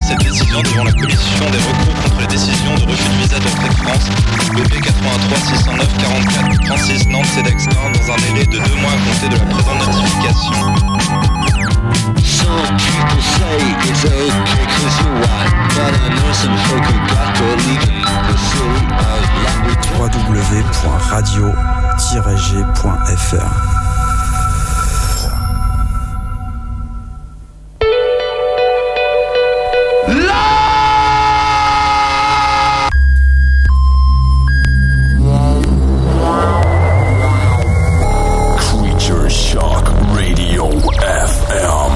cette décision devant la commission des recours contre les décisions de refus de visa d'Entrée France, BP 83 609 44 36 Nantes CEDEX 1 dans un délai de 2 mois à compter de la présente notification. Some people say it's okay cause you're white, but I know some folk who got to leave the city of language. www.radio-g.fr Creature Shock Radio FM.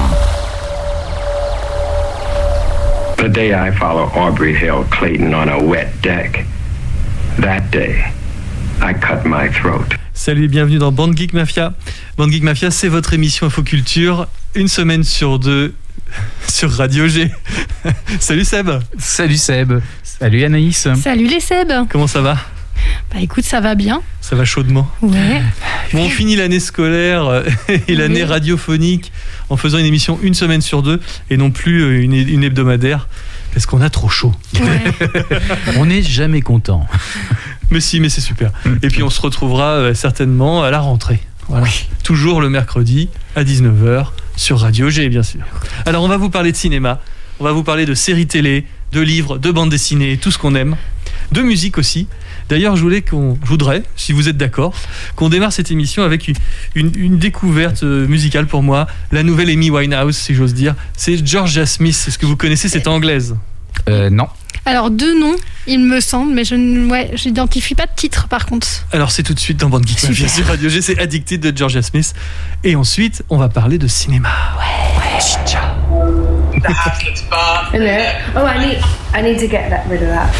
The day I follow Aubrey Hill Clayton on a wet deck, that day, I cut my throat. Salut et bienvenue dans Bande Geek Mafia. Bande Geek Mafia, c'est votre émission Infoculture, une semaine sur deux sur Radio G. Salut Seb. Salut Seb. Salut Anaïs. Salut les Seb. Comment ça va ? Bah écoute, ça va bien. Ça va chaudement. Ouais. Bon, on finit l'année scolaire et l'année radiophonique en faisant une émission une semaine sur deux et non plus une hebdomadaire parce qu'on a trop chaud. Ouais. On n'est jamais content. Mais si, mais c'est super. Et puis on se retrouvera certainement à la rentrée. Voilà. Oui. Toujours le mercredi à 19h sur Radio G, bien sûr. Alors on va vous parler de cinéma, on va vous parler de séries télé, de livres, de bandes dessinées, tout ce qu'on aime, de musique aussi. D'ailleurs, je voudrais, si vous êtes d'accord, qu'on démarre cette émission avec une découverte musicale pour moi, la nouvelle Amy Winehouse, si j'ose dire. C'est Georgia Smith. Est-ce que vous connaissez cette anglaise ? Non. Alors, deux noms, il me semble, mais je n'identifie pas de titre par contre. Alors, c'est tout de suite dans Bande Geek Mafia sur Radio G, c'est Addicted de Georgia Smith. Et ensuite, on va parler de cinéma. Ouais. Chicha. The house looks far. Oh, I need to get rid of that.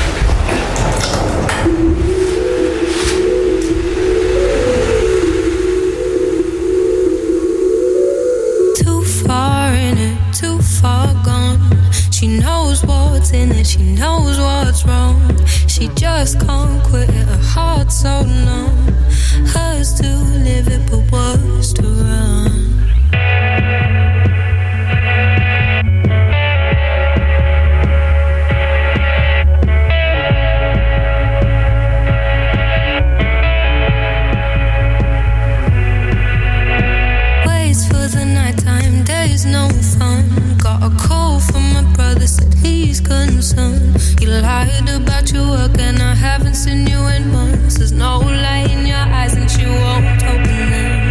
Too far in it, too far gone. She knows what's in it, she knows what's wrong. She just can't quit it, her heart's so numb. Hers to live it, but worse to run. No fun. Got a call from my brother, said he's concerned. You lied about your work and I haven't seen you in months. There's no light in your eyes and she won't open them.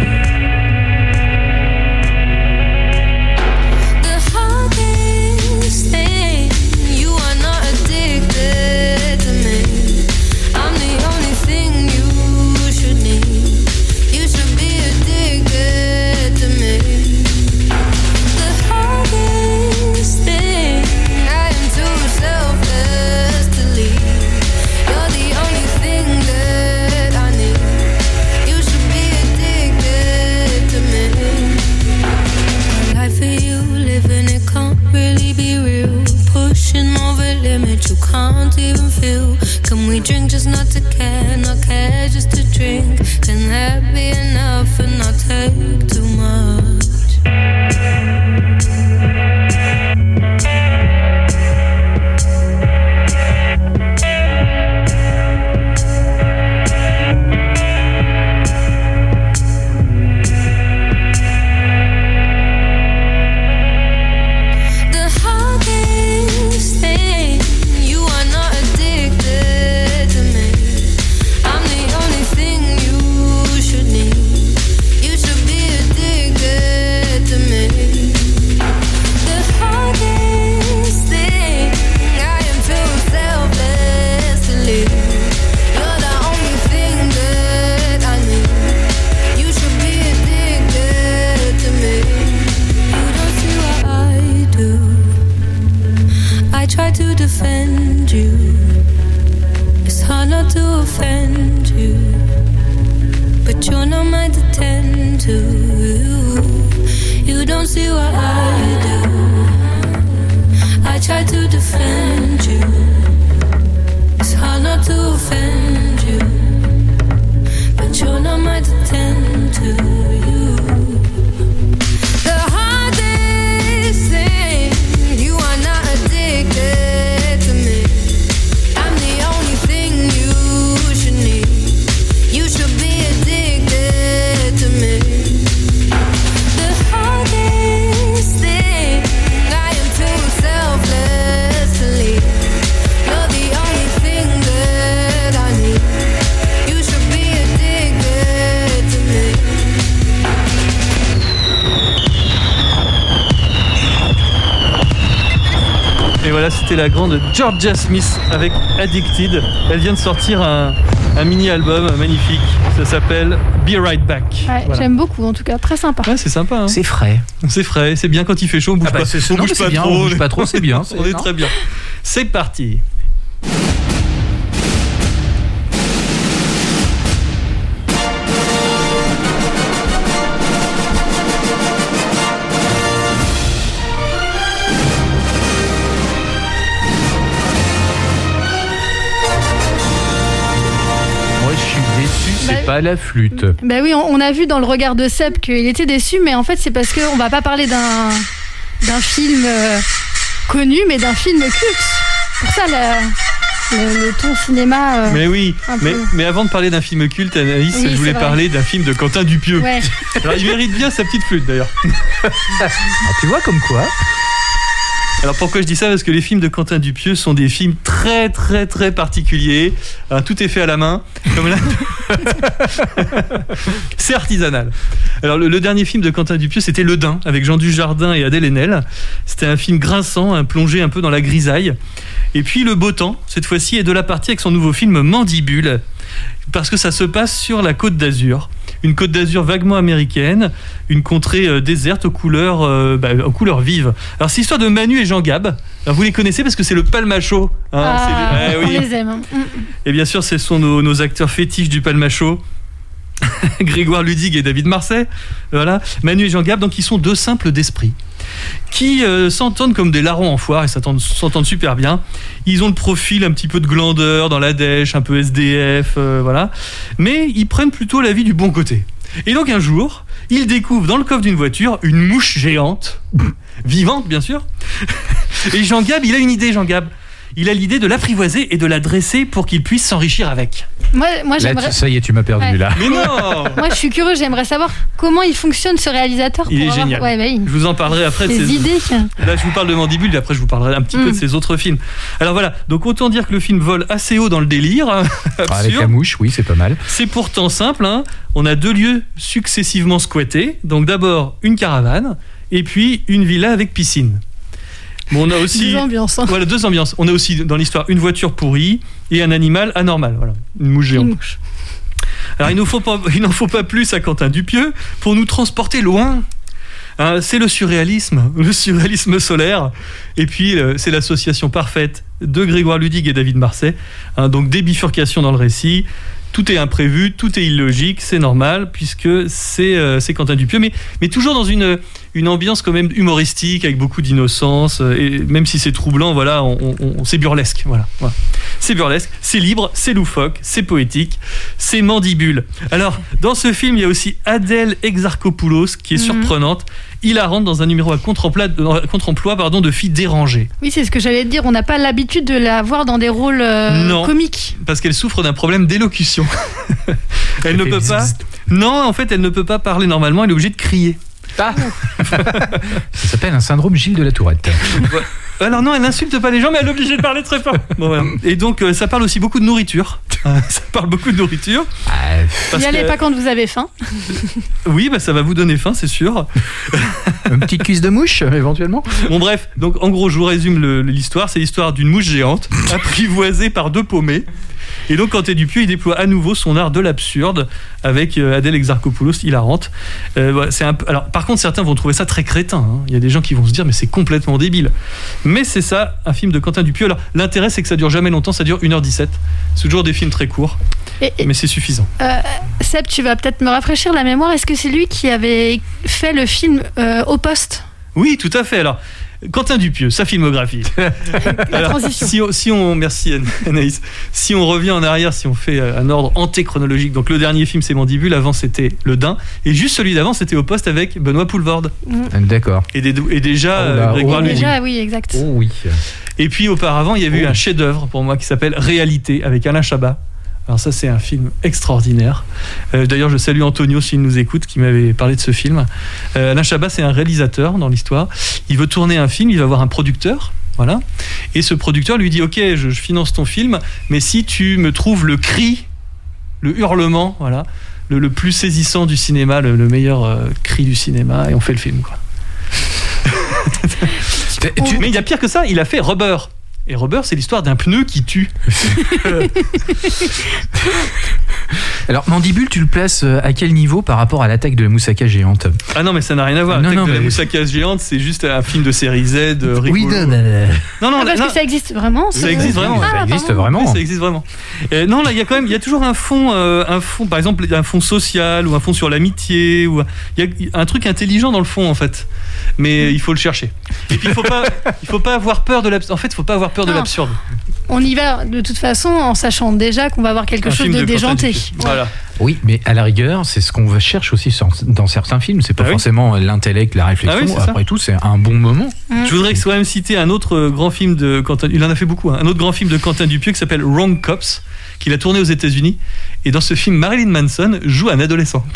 The hardest thing, you are not addicted to me. I'm the only thing you should need. You should be addicted to me. You can't even feel. Can we drink just not to care, not care just to drink? Can that be enough and not take too much? Addicted Et voilà, c'était la grande Georgia Smith avec Addicted. Elle vient de sortir un mini-album magnifique. Ça s'appelle Be Right Back. Ouais, Voilà. J'aime beaucoup, en tout cas, très sympa. Ouais, c'est sympa. Hein. C'est frais. C'est frais, c'est bien quand il fait chaud, on bouge pas. On bouge pas bien, trop. on bouge pas trop, c'est bien. On est très bien. C'est parti. Moi, je suis déçu, c'est Bah, pas la flûte. Ben oui, on a vu dans le regard de Seb qu'il était déçu, mais en fait, c'est parce qu'on va pas parler d'un film connu, mais d'un film culte. Pour ça, le ton cinéma. Mais oui, un peu. mais avant de parler d'un film culte, Anaïs, Oui, je voulais c'est vrai. parler d'un film de Quentin Dupieux. Ouais. Alors, il mérite bien sa petite flûte d'ailleurs. Ah, tu vois comme quoi. Alors pourquoi je dis ça? Parce que les films de Quentin Dupieux sont des films très très très particuliers. Tout est fait à la main. Comme là. C'est artisanal. Alors le dernier film de Quentin Dupieux, c'était Le Daim, avec Jean Dujardin et Adèle Haenel. C'était un film grinçant, plongé un peu dans la grisaille. Et puis le beau temps, cette fois-ci, est de la partie avec son nouveau film Mandibule, parce que ça se passe sur la Côte d'Azur. Une Côte d'Azur vaguement américaine, une contrée déserte aux couleurs vives. Alors c'est l'histoire de Manu et Jean Gab. Alors, vous les connaissez parce que c'est le Palmacho. Hein, On les aime. Hein. Et bien sûr, ce sont nos acteurs fétiches du Palmacho. Grégoire Ludig et David Marsay. Voilà. Manu et Jean Gab, donc ils sont deux simples d'esprit qui s'entendent comme des larrons en foire et s'entendent super bien. Ils ont le profil un petit peu de glandeur dans la dèche, un peu SDF, voilà. Mais ils prennent plutôt la vie du bon côté. Et donc un jour, ils découvrent dans le coffre d'une voiture une mouche géante, vivante bien sûr. Et Jean Gab, il a une idée, Jean Gab. Il a l'idée de l'apprivoiser et de la dresser pour qu'il puisse s'enrichir avec. Moi Là, j'aimerais. ça y est, tu m'as perdu Ouais. là. Mais non. Moi, je suis curieux. J'aimerais savoir comment il fonctionne ce réalisateur. Il pour est avoir- génial. Ouais, bah oui. Je vous en parlerai après. Ses idées. Là, je vous parle de Mandibule, et après, je vous parlerai un petit peu de ses autres films. Alors voilà, donc autant dire que le film vole assez haut dans le délire. Hein, Avec la mouche, oui, c'est pas mal. C'est pourtant simple. Hein. On a deux lieux successivement squattés. Donc d'abord une caravane, et puis une villa avec piscine. Bon, on a aussi Deux ambiances. Hein. Voilà, deux ambiances. On a aussi dans l'histoire une voiture pourrie et un animal anormal. Voilà, une mouche géante. Une mouche. Alors il n'en faut pas plus à Quentin Dupieux pour nous transporter loin. Hein, c'est le surréalisme solaire. Et puis c'est l'association parfaite de Grégoire Ludig et David Marsay. Hein, donc des bifurcations dans le récit. Tout est imprévu, tout est illogique, c'est normal puisque c'est Quentin Dupieux, mais toujours dans une ambiance quand même humoristique avec beaucoup d'innocence et même si c'est troublant, voilà, c'est burlesque, voilà. C'est burlesque, c'est libre, c'est loufoque, c'est poétique, c'est Mandibule. Alors dans ce film, il y a aussi Adèle Exarchopoulos qui est surprenante. Hilarante dans un numéro à contre-emploi de fille dérangée. Oui, c'est ce que j'allais te dire. On n'a pas l'habitude de la voir dans des rôles Non. comiques. Parce qu'elle souffre d'un problème d'élocution. Elle ne peut pas. Non, en fait, elle ne peut pas parler normalement. Elle est obligée de crier. Ah. Ça s'appelle un syndrome Gilles de la Tourette. Alors non, elle n'insulte pas les gens, mais elle est obligée de parler très fort. Bon, voilà. Et donc, ça parle aussi beaucoup de nourriture. Ça parle beaucoup de nourriture. N'y allez pas quand vous avez faim. Oui, bah, ça va vous donner faim, c'est sûr. Une petite cuisse de mouche, éventuellement. Bon, bref. Donc, en gros, je vous résume l'histoire. C'est l'histoire d'une mouche géante, apprivoisée par deux paumés. Et donc Quentin Dupieux, il déploie à nouveau son art de l'absurde avec Adèle Exarchopoulos, hilarante. Voilà, c'est un peu... Alors, par contre, certains vont trouver ça très crétin. Hein. Il y a des gens qui vont se dire, mais c'est complètement débile. Mais c'est ça, un film de Quentin Dupieux. Alors, l'intérêt, c'est que ça dure jamais longtemps, ça dure 1h17. C'est toujours des films très courts, mais c'est suffisant. Seb, tu vas peut-être me rafraîchir la mémoire. Est-ce que c'est lui qui avait fait le film Au Poste ? Oui, tout à fait. Alors, Quentin Dupieux, sa filmographie. Alors, merci Anaïs. Si on revient en arrière, si on fait un ordre antéchronologique, donc le dernier film c'est Mandibule, avant c'était Le Daim, et juste celui d'avant c'était Au Poste avec Benoît Poelvoorde. D'accord. Et déjà Grégoire Ludig. Déjà, oui, exact. Oh oui. Et puis auparavant, il y avait eu un chef-d'œuvre pour moi qui s'appelle Réalité avec Alain Chabat. Alors ça, c'est un film extraordinaire. D'ailleurs, je salue Antonio s'il nous écoute, qui m'avait parlé de ce film. Alain Chabat, c'est un réalisateur dans l'histoire. Il veut tourner un film, il va voir un producteur. Voilà. Et ce producteur lui dit « Ok, je finance ton film, mais si tu me trouves le cri, le hurlement, voilà, le plus saisissant du cinéma, le meilleur cri du cinéma, et on fait le film. » quoi. Mais il y a pire que ça, il a fait Rubber. Et Rubber, c'est l'histoire d'un pneu qui tue. Alors, Mandibule, tu le places à quel niveau par rapport à l'attaque de la moussaka géante? Ah non, mais ça n'a rien à voir. L'attaque de la moussaka géante, c'est juste un film de série Z rigolo. Oui, non, parce que ça existe vraiment. Ça existe vraiment. Ça existe vraiment. Ça existe vraiment. Non, là, il y a toujours un fond, par exemple, un fond social ou un fond sur l'amitié. Il y a un truc intelligent dans le fond, en fait. Mais il faut le chercher. Et puis, il faut pas avoir peur de l'absurde. En fait, il faut pas avoir peur de l'absurde. On y va de toute façon en sachant déjà qu'on va avoir quelque chose de déjanté. Voilà. Oui, mais à la rigueur, c'est ce qu'on cherche aussi dans certains films. C'est pas forcément l'intellect, la réflexion. Après tout, c'est un bon moment. Je voudrais quand même citer un autre grand film de Quentin. Il en a fait beaucoup. Un autre grand film de Quentin Dupieux qui s'appelle Wrong Cops, qu'il a tourné aux États-Unis. Et dans ce film, Marilyn Manson joue un adolescent.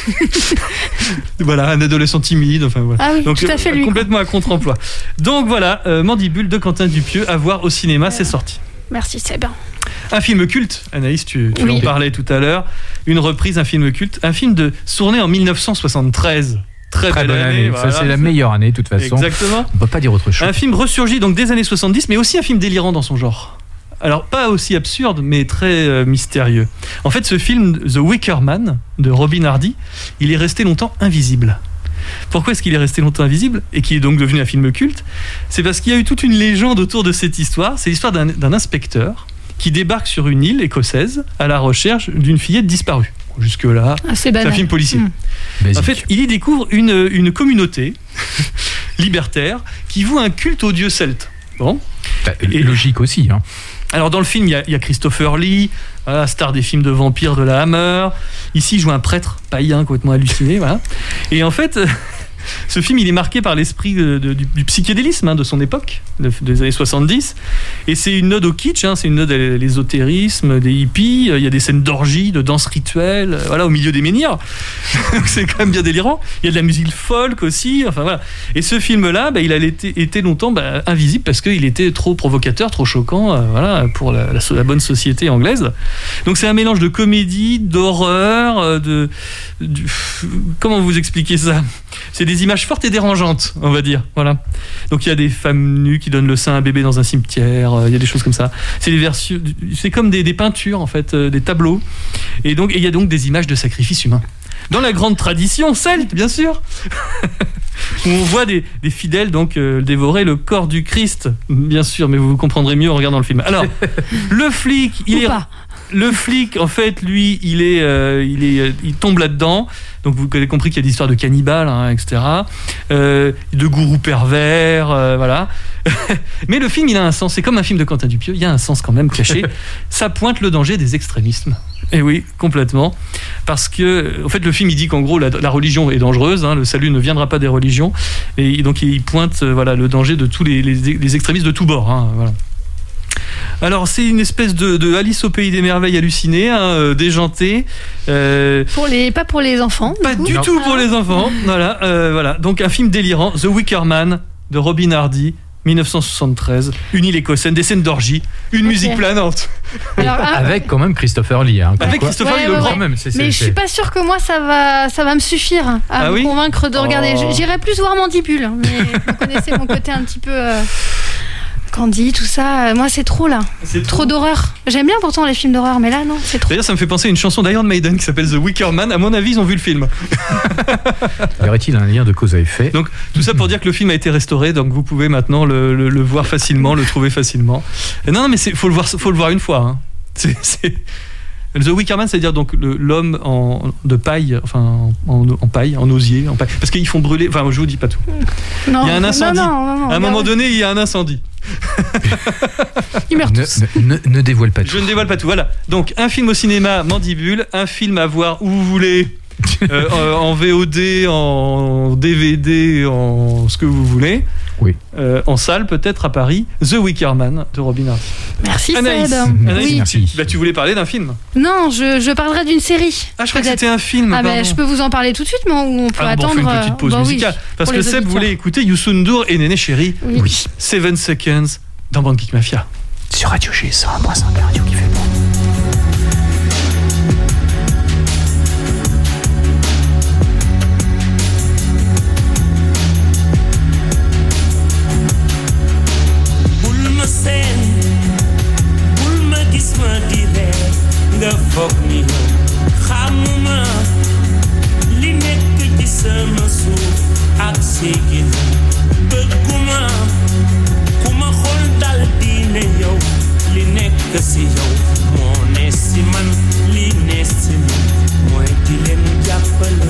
Voilà, un adolescent timide. Enfin voilà. Ah oui, donc tout à fait lui. Complètement à contre-emploi. Donc voilà, Mandibule de Quentin Dupieux à voir au cinéma, c'est sorti. Merci, c'est bien. Un film culte, Anaïs, tu en parlais tout à l'heure. Une reprise, un film culte, un film tourné en 1973. Très belle année. Voilà. Ça, c'est la meilleure année, de toute façon. Exactement. On peut pas dire autre chose. Un film ressurgi donc des années 70, mais aussi un film délirant dans son genre. Alors, pas aussi absurde, mais très mystérieux. En fait, ce film, The Wicker Man, de Robin Hardy, il est resté longtemps invisible. Pourquoi est-ce qu'il est resté longtemps invisible et qu'il est donc devenu un film culte? C'est parce qu'il y a eu toute une légende autour de cette histoire. C'est l'histoire d'un inspecteur qui débarque sur une île écossaise à la recherche d'une fillette disparue. Jusque-là, c'est un film policier. En fait, il y découvre une communauté libertaire qui voue un culte aux dieux celtes. Bon. Logique aussi. Hein. Alors dans le film, il y a Christopher Lee, voilà, star des films de vampires de la Hammer. Ici, il joue un prêtre païen complètement halluciné. Voilà. Et en fait, ce film, il est marqué par l'esprit du psychédélisme de son époque, des années 70. Et c'est une ode au kitsch, c'est une ode à l'ésotérisme, des hippies. Il y a des scènes d'orgie, de danse rituelle, voilà, au milieu des menhirs. Donc c'est quand même bien délirant. Il y a de la musique folk aussi. Enfin voilà. Et ce film-là, il a été longtemps invisible parce qu'il était trop provocateur, trop choquant, voilà, pour la bonne société anglaise. Donc c'est un mélange de comédie, d'horreur, comment vous expliquer ça? C'est des images fortes et dérangeantes, on va dire. Voilà. Donc il y a des femmes nues qui donnent le sein à un bébé dans un cimetière. Il y a des choses comme ça. C'est comme des peintures en fait, des tableaux. Et il y a donc des images de sacrifices humains. Dans la grande tradition celte, bien sûr, où on voit des fidèles donc dévorer le corps du Christ, bien sûr, mais vous comprendrez mieux en regardant le film. Alors, le flic, le flic, en fait, lui, il tombe là-dedans. Donc vous avez compris qu'il y a des histoires de cannibales, etc. De gourous pervers, voilà. Mais le film, il a un sens. C'est comme un film de Quentin Dupieux. Il y a un sens quand même caché. Ça pointe le danger des extrémismes. Et oui, complètement. Parce que, en fait, le film, il dit qu'en gros, la religion est dangereuse. Le salut ne viendra pas des religions. Et donc, il pointe, le danger de tous les extrémistes de tous bords. Voilà. Alors c'est une espèce de Alice au pays des merveilles hallucinée, déjantée. Pas pour les enfants. Pas du tout pour les enfants. Voilà. Donc un film délirant, The Wicker Man de Robin Hardy, 1973. Une île écossaise, des scènes d'orgie, une musique planante. Alors, avec quand même Christopher Lee. Avec Christopher Lee, le grand même. Mais je suis pas sûre que moi ça va me suffire à me convaincre de regarder. J'irais plus voir Mandibule, mais vous connaissez mon côté un petit peu. Candy, tout ça, moi c'est trop là. C'est trop d'horreur. J'aime bien pourtant les films d'horreur, mais là non, c'est trop. D'ailleurs, ça me fait penser à une chanson d'Iron Maiden qui s'appelle The Wicker Man. À mon avis, ils ont vu le film. Y aurait-il un lien de cause à effet? Donc tout ça pour dire que le film a été restauré, donc vous pouvez maintenant le voir facilement, le trouver facilement. Non, mais faut le voir une fois. The Wicker Man, c'est-à-dire donc l'homme de paille, enfin en paille, en osier, parce qu'ils font brûler. Enfin, je vous dis pas tout. Non, il y a un incendie. Non, à un moment donné, il y a un incendie. Ils meurent tous. Ne dévoile pas tout. Je ne dévoile pas tout. Voilà. Donc un film au cinéma, Mandibule, un film à voir où vous voulez, en VOD, en DVD, en ce que vous voulez. Oui. En salle peut-être à Paris, The Wicker Man de Robin Hardy. Merci Anaïs. Seb. Anaïs, oui. Merci. Tu voulais parler d'un film? Non, je parlerai d'une série. Je crois que c'était un film. Je peux vous en parler tout de suite, mais on peut attendre. On fait une petite pause musicale. Parce que Seb voulait écouter Youssou N'Dour et Néné Chéri. Oui. 7 Seconds dans Bande Geek Mafia. Sur Radio G 101.5, la radio qui fait bon. foog ni yow xamuma li nekk ci sama suuf ak séegin bëgguma ku ma xool dal di ne yow li nekk si yow moo ne si man li ne si man mooy di leen jàppale.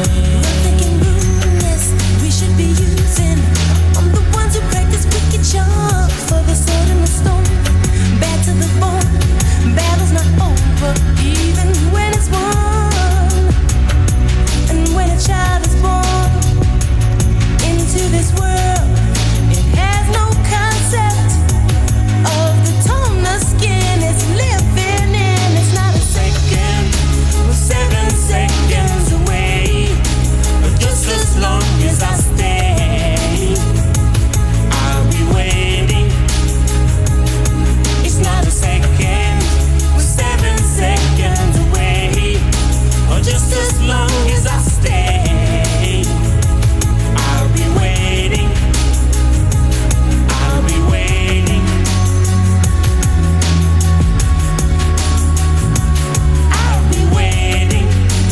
We should be using. I'm the ones who practice wicked charms for the sword and the stone. Bad to the bone. Battle's not over, even when it's won. And when a child is born into this world, it has no concept of the tone the skin is living in. It's not a second, we're 7 seconds away. But just as long as I stay, I'll be waiting. It's not a second, we're 7 seconds away. Or just as long as I stay, I'll be waiting. I'll be waiting. I'll be waiting.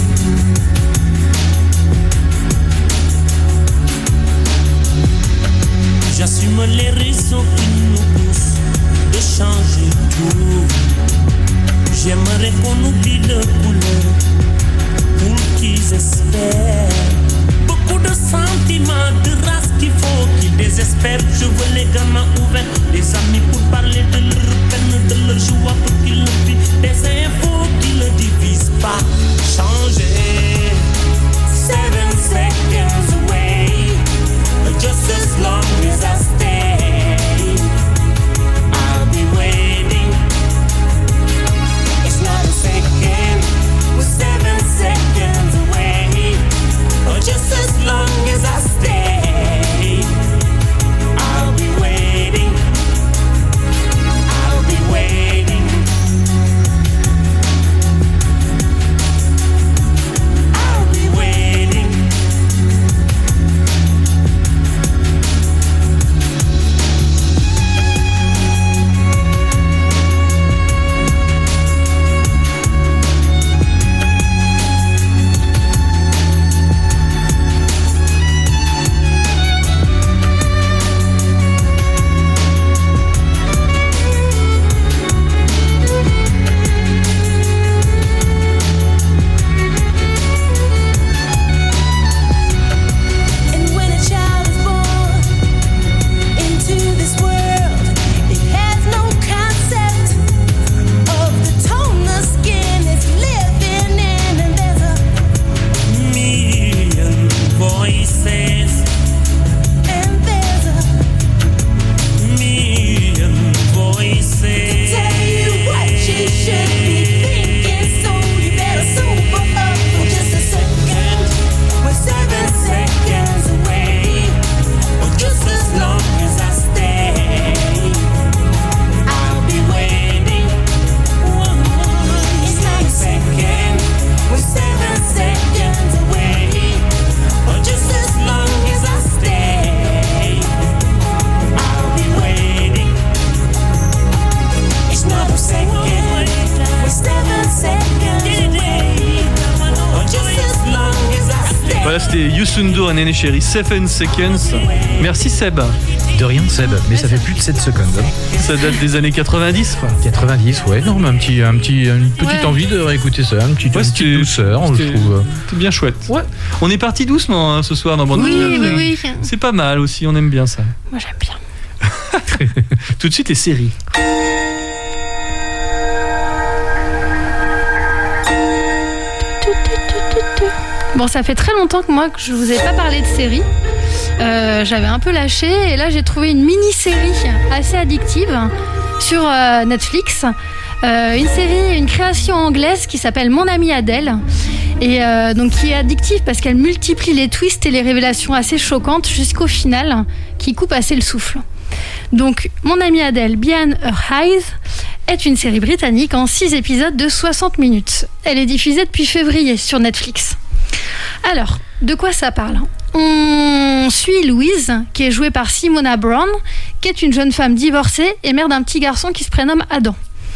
J'assume les raisons qui nous poussent de changer tout. J'aimerais qu'on oublie le couleur pour qu'ils espèrent. Beaucoup de sentiments, de race qu'il faut qu'ils désespèrent. Je veux les gamins ouverts, des amis pour parler de leur peine, de leur joie pour qu'ils le vivent. Des infos qui ne divisent pas. Changer. 7 seconds away. Just as long as I stay, I'll be waiting. It's not a second, we're 7 seconds away. Or just as long as I stay, I'll be waiting. I'll be waiting. I'll be waiting. And when a child is born into this world, it has no concept of the tone the skin is living in. And there's a million voices. And there's a million voices. tell you what you should be thinking, so you better sober up for just a second. We're 7 seconds away. Or just as long as I stay, I'll be waiting. It's not a second. We're 7 seconds away. Or just as long as I stay, I'll be waiting. It's not a second. We're 7 seconds away. Or just as long as I stay. Voilà, c'était Youssou et Néné Chéri, 7 Seconds. Merci Seb. De rien, Seb, mais ça fait plus de 7 secondes. Ça date des années 90, quoi. 90, ouais, non, mais une petite envie de réécouter ça, une petite douceur, je trouve. C'était bien chouette. Ouais. On est parti doucement hein, ce soir dans Bande Oui, oui. C'est pas mal aussi, on aime bien ça. Moi j'aime bien. Tout de suite les séries. Bon, ça fait très longtemps que moi que je vous ai pas parlé de série. J'avais un peu lâché et là j'ai trouvé une mini-série assez addictive sur Netflix. Une création anglaise qui s'appelle Mon amie Adèle et donc qui est addictive parce qu'elle multiplie les twists et les révélations assez choquantes jusqu'au final qui coupe assez le souffle. Donc Mon amie Adèle, Behind Her Eyes est une série britannique en 6 épisodes de 60 minutes. Elle est diffusée depuis février sur Netflix. Alors, de quoi ça parle ? On suit Louise, qui est jouée par Simona Brown, qui est une jeune femme divorcée et mère d'un petit garçon qui se prénomme Adam.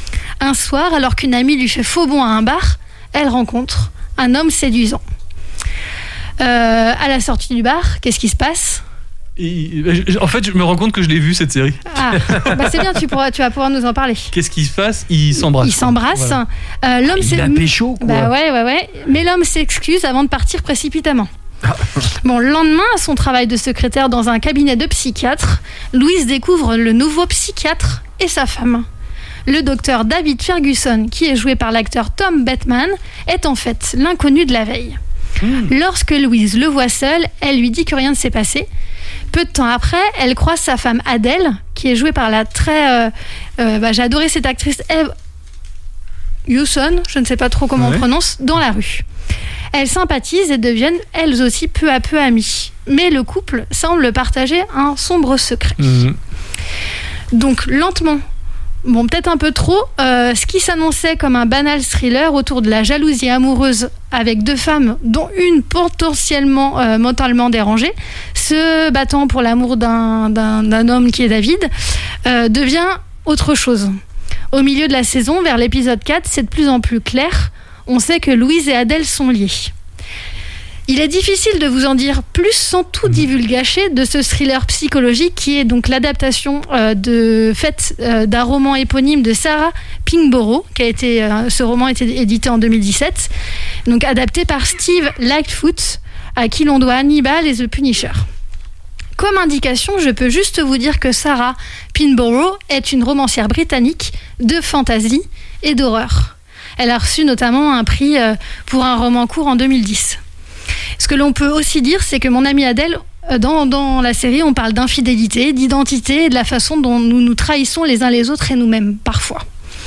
Un soir, alors qu'une amie lui fait faux bond à un bar, elle rencontre un homme séduisant. À la sortie du bar, qu'est-ce qui se passe ? En fait, je me rends compte que je l'ai vu cette série. Ah, c'est bien, tu vas pouvoir nous en parler. Qu'est-ce qui se passe ? Ils s'embrassent. Ils s'embrassent. Voilà. L'homme il a pécho, quoi. Bah ouais. Mais l'homme s'excuse avant de partir précipitamment. Bon, le lendemain, à son travail de secrétaire dans un cabinet de psychiatre, Louise découvre le nouveau psychiatre et sa femme. Le docteur David Ferguson, qui est joué par l'acteur Tom Bateman, est en fait l'inconnu de la veille. Lorsque Louise le voit seul, elle lui dit que rien ne s'est passé. Peu de temps après, elle croise sa femme Adèle, qui est jouée par la très... j'ai adoré cette actrice Eve Hewson, je ne sais pas trop comment on prononce, dans la rue. Elles sympathisent et deviennent elles aussi peu à peu amies. Mais le couple semble partager un sombre secret. Donc lentement, bon peut-être un peu trop, ce qui s'annonçait comme un banal thriller autour de la jalousie amoureuse avec deux femmes, dont une potentiellement mentalement dérangée, se battant pour l'amour d'un homme qui est David, devient autre chose. Au milieu de la saison, vers l'épisode 4, c'est de plus en plus clair. On sait que Louise et Adèle sont liées. Il est difficile de vous en dire plus sans tout divulgacher de ce thriller psychologique qui est donc l'adaptation d'un roman éponyme de Sarah Pinborough, ce roman a été édité en 2017, donc adapté par Steve Lightfoot, à qui l'on doit Hannibal et The Punisher. Comme indication, je peux juste vous dire que Sarah Pinborough est une romancière britannique de fantasy et d'horreur. Elle a reçu notamment un prix pour un roman court en 2010. Ce que l'on peut aussi dire, c'est que mon amie Adèle, dans la série, on parle d'infidélité, d'identité et de la façon dont nous nous trahissons les uns les autres et nous-mêmes, parfois.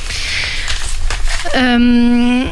C'est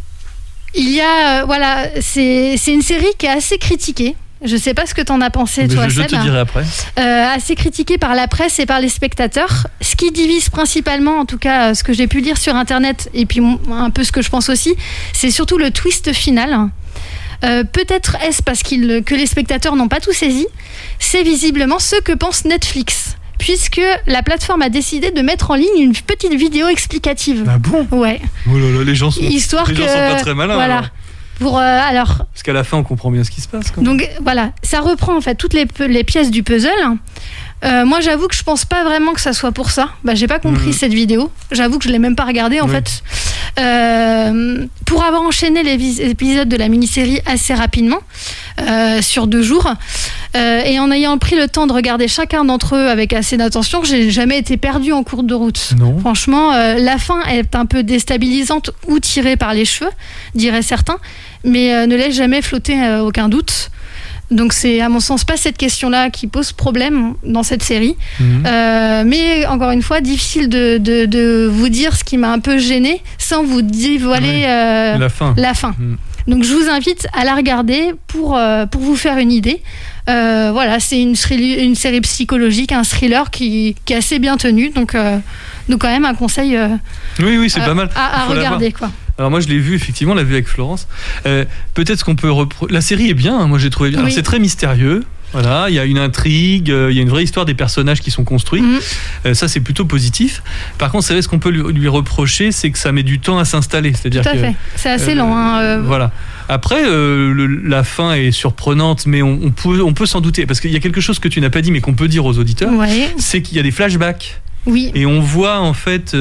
une série qui est assez critiquée. Je ne sais pas ce que tu en as pensé, toi, Seb. Je te dirai après. Assez critiquée par la presse et par les spectateurs. Ce qui divise principalement, en tout cas, ce que j'ai pu lire sur Internet, et puis un peu ce que je pense aussi, c'est surtout le twist final. Peut-être est-ce parce que les spectateurs n'ont pas tout saisi. C'est visiblement ce que pense Netflix, puisque la plateforme a décidé de mettre en ligne une petite vidéo explicative. Ah bon ? Ouais. Oh là là, les gens sont pas très malins. Voilà. Parce qu'à la fin, on comprend bien ce qui se passe. Donc voilà, ça reprend en fait toutes les pièces du puzzle. Moi, j'avoue que je pense pas vraiment que ça soit pour ça. J'ai pas compris cette vidéo. J'avoue que je l'ai même pas regardée en fait. Pour avoir enchaîné les épisodes de la mini-série assez rapidement, sur 2 jours, et en ayant pris le temps de regarder chacun d'entre eux avec assez d'attention, j'ai jamais été perdue en cours de route. Non. Franchement, la fin est un peu déstabilisante ou tirée par les cheveux, diraient certains, mais ne laisse jamais flotter aucun doute. Donc c'est à mon sens pas cette question-là qui pose problème dans cette série. Mais encore une fois, difficile de vous dire ce qui m'a un peu gênée sans vous dévoiler la fin. Donc je vous invite à la regarder pour vous faire une idée. C'est une série psychologique, un thriller qui est assez bien tenu. Donc quand même un conseil oui, c'est pas mal. à regarder, quoi. Alors moi je l'ai vu, effectivement, on l'a vu avec Florence. Peut-être qu'on peut la série est bien, moi j'ai trouvé bien. Alors, c'est très mystérieux. Voilà, il y a une intrigue, il y a une vraie histoire des personnages qui sont construits. Ça, c'est plutôt positif. Par contre, ce qu'on peut lui reprocher, c'est que ça met du temps à s'installer. C'est-à-dire Tout à fait. C'est assez lent. Voilà. Après, la fin est surprenante, mais on peut s'en douter. Parce qu'il y a quelque chose que tu n'as pas dit, mais qu'on peut dire aux auditeurs, c'est qu'il y a des flashbacks. Oui. Et on voit en fait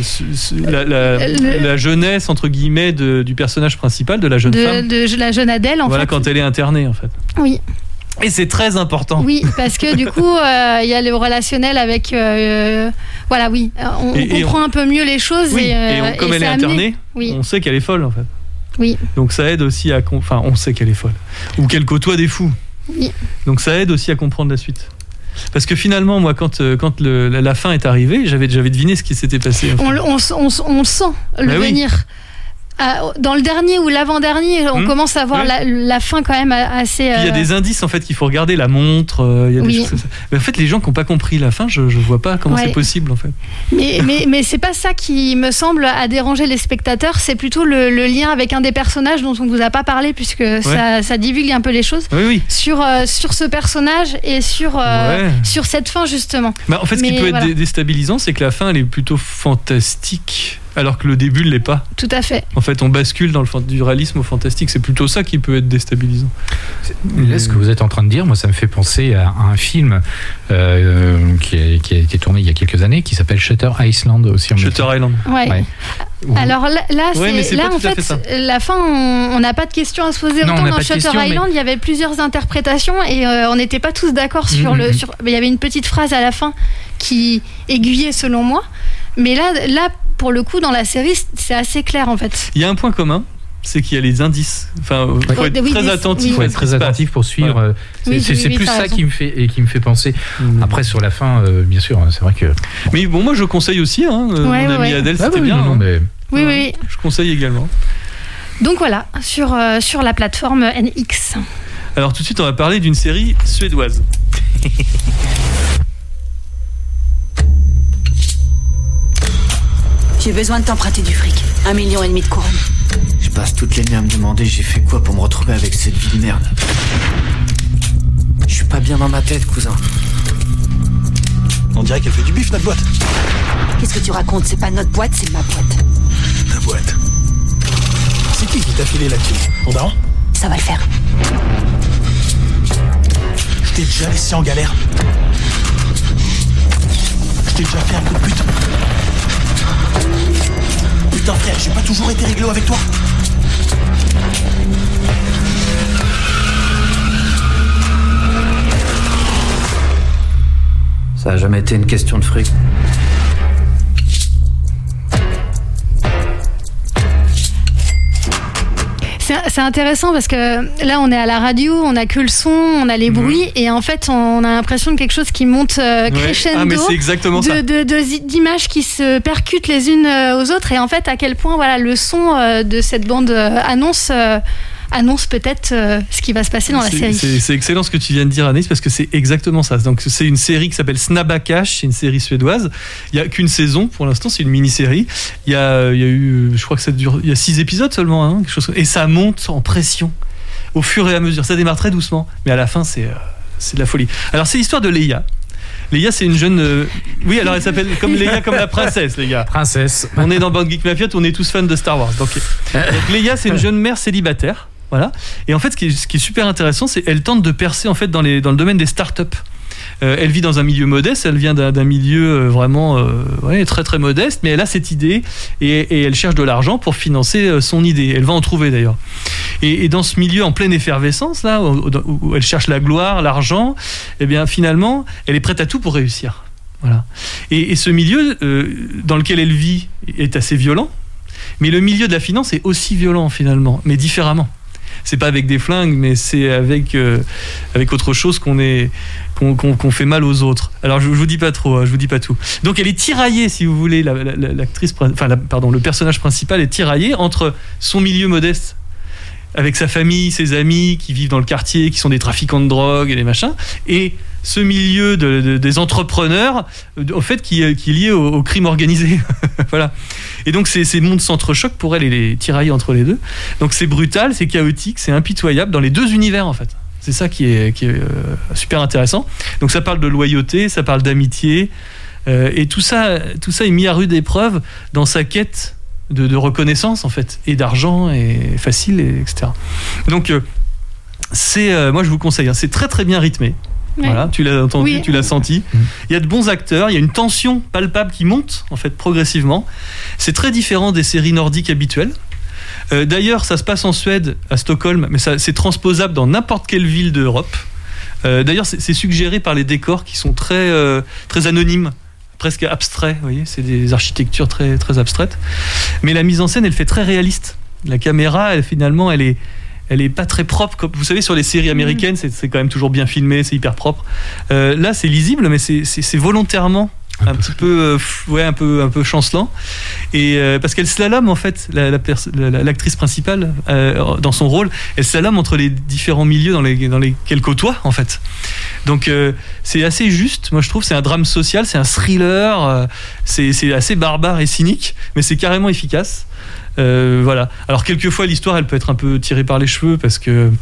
la jeunesse entre guillemets du personnage principal, de la jeune femme. De la jeune Adèle, en fait. Quand elle est internée, en fait. Oui. Et c'est très important. Oui, parce que du coup, il y a le relationnel avec... on comprend un peu mieux les choses. Oui, comme elle est internée, on sait qu'elle est folle, en fait. Oui. Donc ça aide aussi à... on sait qu'elle est folle. Ou qu'elle côtoie des fous. Oui. Donc ça aide aussi à comprendre la suite. Parce que finalement, moi, quand la fin est arrivée, j'avais deviné ce qui s'était passé. On sent le venir. Dans le dernier ou l'avant-dernier, on commence à voir la fin quand même assez... Il y a des indices en fait qu'il faut regarder, la montre, il y a des choses comme ça. Mais en fait, les gens qui n'ont pas compris la fin, je vois pas comment c'est possible en fait. Mais c'est pas ça qui me semble à déranger les spectateurs, c'est plutôt le lien avec un des personnages dont on ne vous a pas parlé, puisque ça divulgue un peu les choses sur ce personnage et sur cette fin justement. En fait, ce qui peut être déstabilisant, c'est que la fin elle est plutôt fantastique. Alors que le début ne l'est pas. Tout à fait. En fait, on bascule du réalisme au fantastique. C'est plutôt ça qui peut être déstabilisant. Là, ce que vous êtes en train de dire, moi, ça me fait penser à un film qui a été tourné il y a quelques années, qui s'appelle Shutter Island aussi. Shutter Island. Ouais. Alors là, en fait, la fin, on n'a pas de questions à se poser. Autant dans Shutter Island, il y avait plusieurs interprétations et on n'était pas tous d'accord sur il y avait une petite phrase à la fin qui aiguillait selon moi. Mais là, pour le coup, dans la série, c'est assez clair en fait. Il y a un point commun, c'est qu'il y a les indices. Enfin, il faut être très attentif. Il faut être très attentif pour suivre. Ouais. C'est plus ça qui me fait penser. Après, sur la fin, bien sûr, c'est vrai que. Mais bon, moi, je conseille aussi. Mon ami Adèle, c'était bien. Oui. Je conseille également. Donc voilà, sur la plateforme NX. Alors tout de suite, on va parler d'une série suédoise. J'ai besoin de t'emprunter du fric. 1,5 million de couronnes. Je passe toutes les nuits à me demander j'ai fait quoi pour me retrouver avec cette vie de merde. Je suis pas bien dans ma tête, cousin. On dirait qu'elle fait du bif, notre boîte. Qu'est-ce que tu racontes? C'est pas notre boîte, c'est ma boîte. Ta boîte. C'est qui t'a filé là-dessus? Ton daron? Ça va le faire. Je t'ai déjà laissé en galère. Je t'ai déjà fait un coup de pute. Putain frère, j'ai pas toujours été réglo avec toi. Ça a jamais été une question de fric. C'est intéressant parce que là on est à la radio, on a que le son, on a les bruits et en fait on a l'impression de quelque chose qui monte crescendo, mais c'est exactement ça. D'images qui se percutent les unes aux autres et en fait à quel point le son de cette bande annonce peut-être ce qui va se passer dans la série. C'est excellent ce que tu viens de dire, Anaïs, parce que c'est exactement ça. Donc c'est une série qui s'appelle Snabba Cash, c'est une série suédoise. Il n'y a qu'une saison pour l'instant, c'est une mini-série. Il y a eu, je crois que ça dure, il y a 6 épisodes seulement, quelque chose, et ça monte en pression au fur et à mesure. Ça démarre très doucement, mais à la fin c'est de la folie. Alors c'est l'histoire de Leia. Leia, c'est une jeune. Oui, alors elle s'appelle comme Leia, comme la princesse, les gars. Princesse. On est dans Band Geek Mafia, on est tous fans de Star Wars. Donc Leia, c'est une jeune mère célibataire. Voilà. Et en fait, ce qui est super intéressant, c'est qu'elle tente de percer en fait dans le domaine des startups. Elle vit dans un milieu modeste, elle vient d'un milieu vraiment très très modeste, mais elle a cette idée et elle cherche de l'argent pour financer son idée. Elle va en trouver d'ailleurs. Et dans ce milieu en pleine effervescence, là, où elle cherche la gloire, l'argent, eh bien finalement, elle est prête à tout pour réussir. Voilà. Et ce milieu dans lequel elle vit est assez violent, mais le milieu de la finance est aussi violent finalement, mais différemment. C'est pas avec des flingues, mais c'est avec autre chose qu'on fait mal aux autres. Alors je vous dis pas trop, je vous dis pas tout. Donc elle est tiraillée, si vous voulez, le personnage principal est tiraillé entre son milieu modeste, avec sa famille, ses amis qui vivent dans le quartier, qui sont des trafiquants de drogue et des machins, et ce milieu des entrepreneurs, au fait, qui est lié au crime organisé. Voilà. Et donc ces mondes s'entrechoquent pour elle, et les tiraillés entre les deux. Donc c'est brutal, c'est chaotique, c'est impitoyable dans les deux univers en fait. C'est ça qui est super intéressant. Donc ça parle de loyauté, ça parle d'amitié, et tout ça est mis à rude épreuve dans sa quête de reconnaissance en fait, et d'argent, et facile, etc. Donc moi je vous conseille, c'est très très bien rythmé. Ouais. Voilà, tu l'as entendu, tu l'as senti. Il y a de bons acteurs, il y a une tension palpable qui monte en fait progressivement. C'est très différent des séries nordiques habituelles. D'ailleurs, ça se passe en Suède, à Stockholm, mais c'est transposable dans n'importe quelle ville d'Europe. D'ailleurs, c'est suggéré par les décors qui sont très très anonymes, presque abstraits. Vous voyez, c'est des architectures très très abstraites. Mais la mise en scène, elle fait très réaliste. La caméra, elle est pas très propre. Comme vous savez, sur les séries américaines, c'est quand même toujours bien filmé, c'est hyper propre. Là, c'est lisible, mais c'est volontairement un petit peu, un peu chancelant. Et parce qu'elle slalome en fait, l'actrice principale dans son rôle, elle slalome entre les différents milieux dans lesquels côtoie en fait. Donc c'est assez juste. Moi, je trouve, c'est un drame social, c'est un thriller. C'est assez barbare et cynique, mais c'est carrément efficace. Voilà. Alors quelquefois l'histoire elle peut être un peu tirée par les cheveux parce que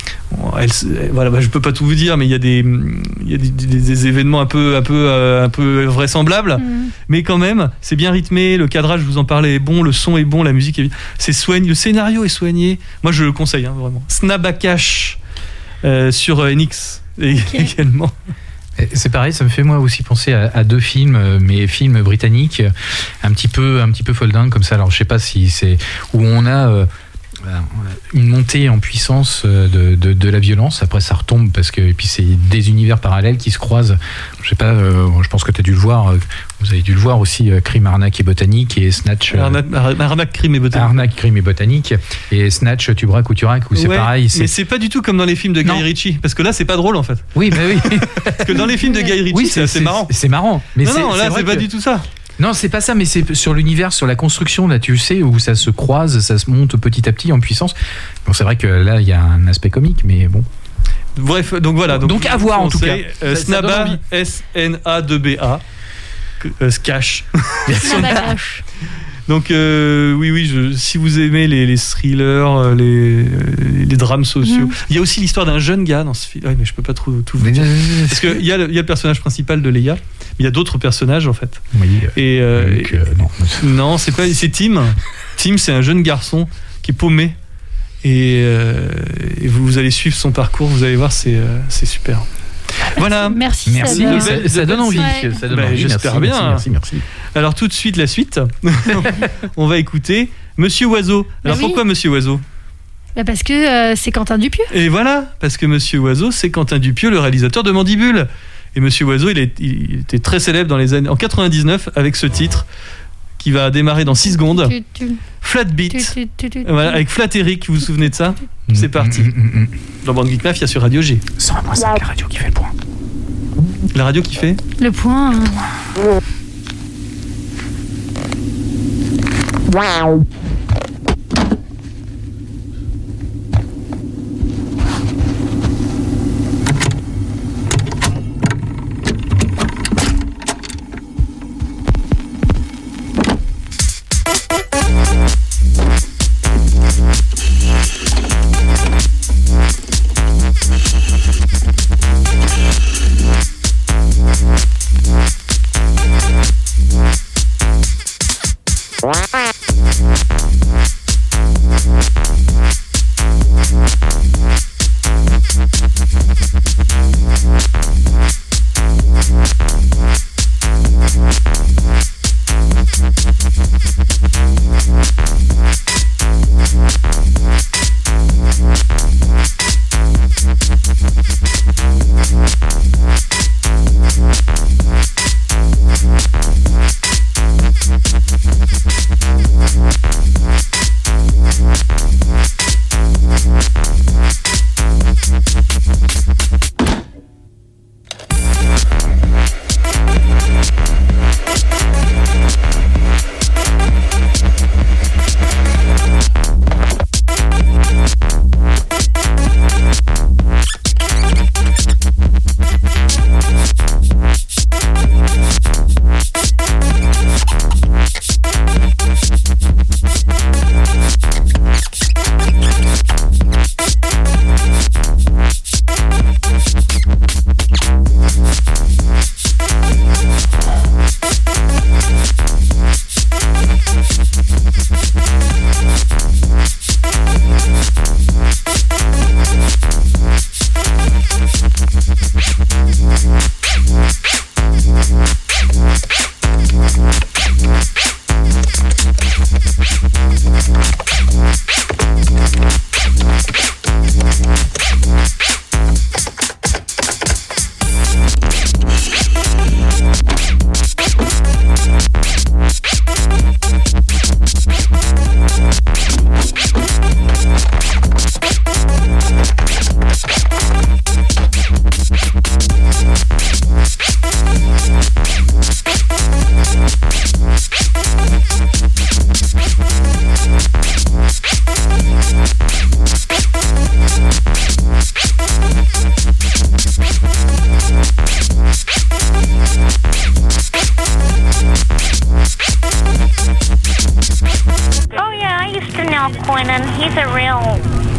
Voilà, je peux pas tout vous dire, mais il y a des événements un peu vraisemblables, mais quand même, c'est bien rythmé. Le cadrage, je vous en parlais, est bon, le son est bon, la musique est bien. C'est soigné, le scénario est soigné. Moi, je le conseille, vraiment. Snabacash sur NX également. C'est pareil, ça me fait moi aussi penser à deux films, mais films britanniques, un petit peu folding comme ça. Alors, je sais pas si c'est où on a une montée en puissance de la violence. Après ça retombe parce que, et puis c'est des univers parallèles qui se croisent. Je sais pas, je pense que tu as dû le voir, vous avez dû le voir aussi, Crime, Arnaque et Botanique, et Snatch. Arnaque, Crime et Botanique. Arnaque, Crime et Botanique, et Snatch, Tu braques ou tu raques, où c'est pareil. Mais c'est pas du tout comme dans les films de Guy Ritchie, parce que là c'est pas drôle en fait. Oui, bah oui. Parce que dans les films de Guy Ritchie, c'est marrant. C'est marrant. Mais non, là c'est pas du tout ça. Non, c'est pas ça, mais c'est sur l'univers, sur la construction, là, tu sais, où ça se croise, ça se monte petit à petit en puissance. Bon, c'est vrai que là, il y a un aspect comique, mais bon. Bref, donc voilà. Donc à voir en tout cas. Snaba, S-N-A-2-B-A. Scash. Donc oui, si vous aimez les thrillers, les drames sociaux. Il y a aussi l'histoire d'un jeune gars dans ce film. Ouais, mais je peux pas tout vous dire. Parce qu'il y a le personnage principal de Leia, mais il y a d'autres personnages en fait. Oui. Non, c'est Tim. Tim, c'est un jeune garçon qui est paumé et vous allez suivre son parcours. Vous allez voir, c'est super. Voilà. Merci. Ça donne envie. Ouais. Ça donne envie. J'espère bien. Merci. Alors tout de suite la suite. On va écouter Monsieur Oiseau. Alors pourquoi Monsieur Oiseau ? Parce que c'est Quentin Dupieux. Et voilà, parce que Monsieur Oiseau, c'est Quentin Dupieux, le réalisateur de Mandibule. Et Monsieur Oiseau, il était très célèbre en 99 avec ce titre qui va démarrer dans 6 secondes. Flat Beat. Voilà, avec Flat Eric, vous vous souvenez de ça ? C'est parti. Dans Bande Geek Mafia sur Radio G. 100.5, la radio qui fait le point. La radio qui fait ? Le point. Wow.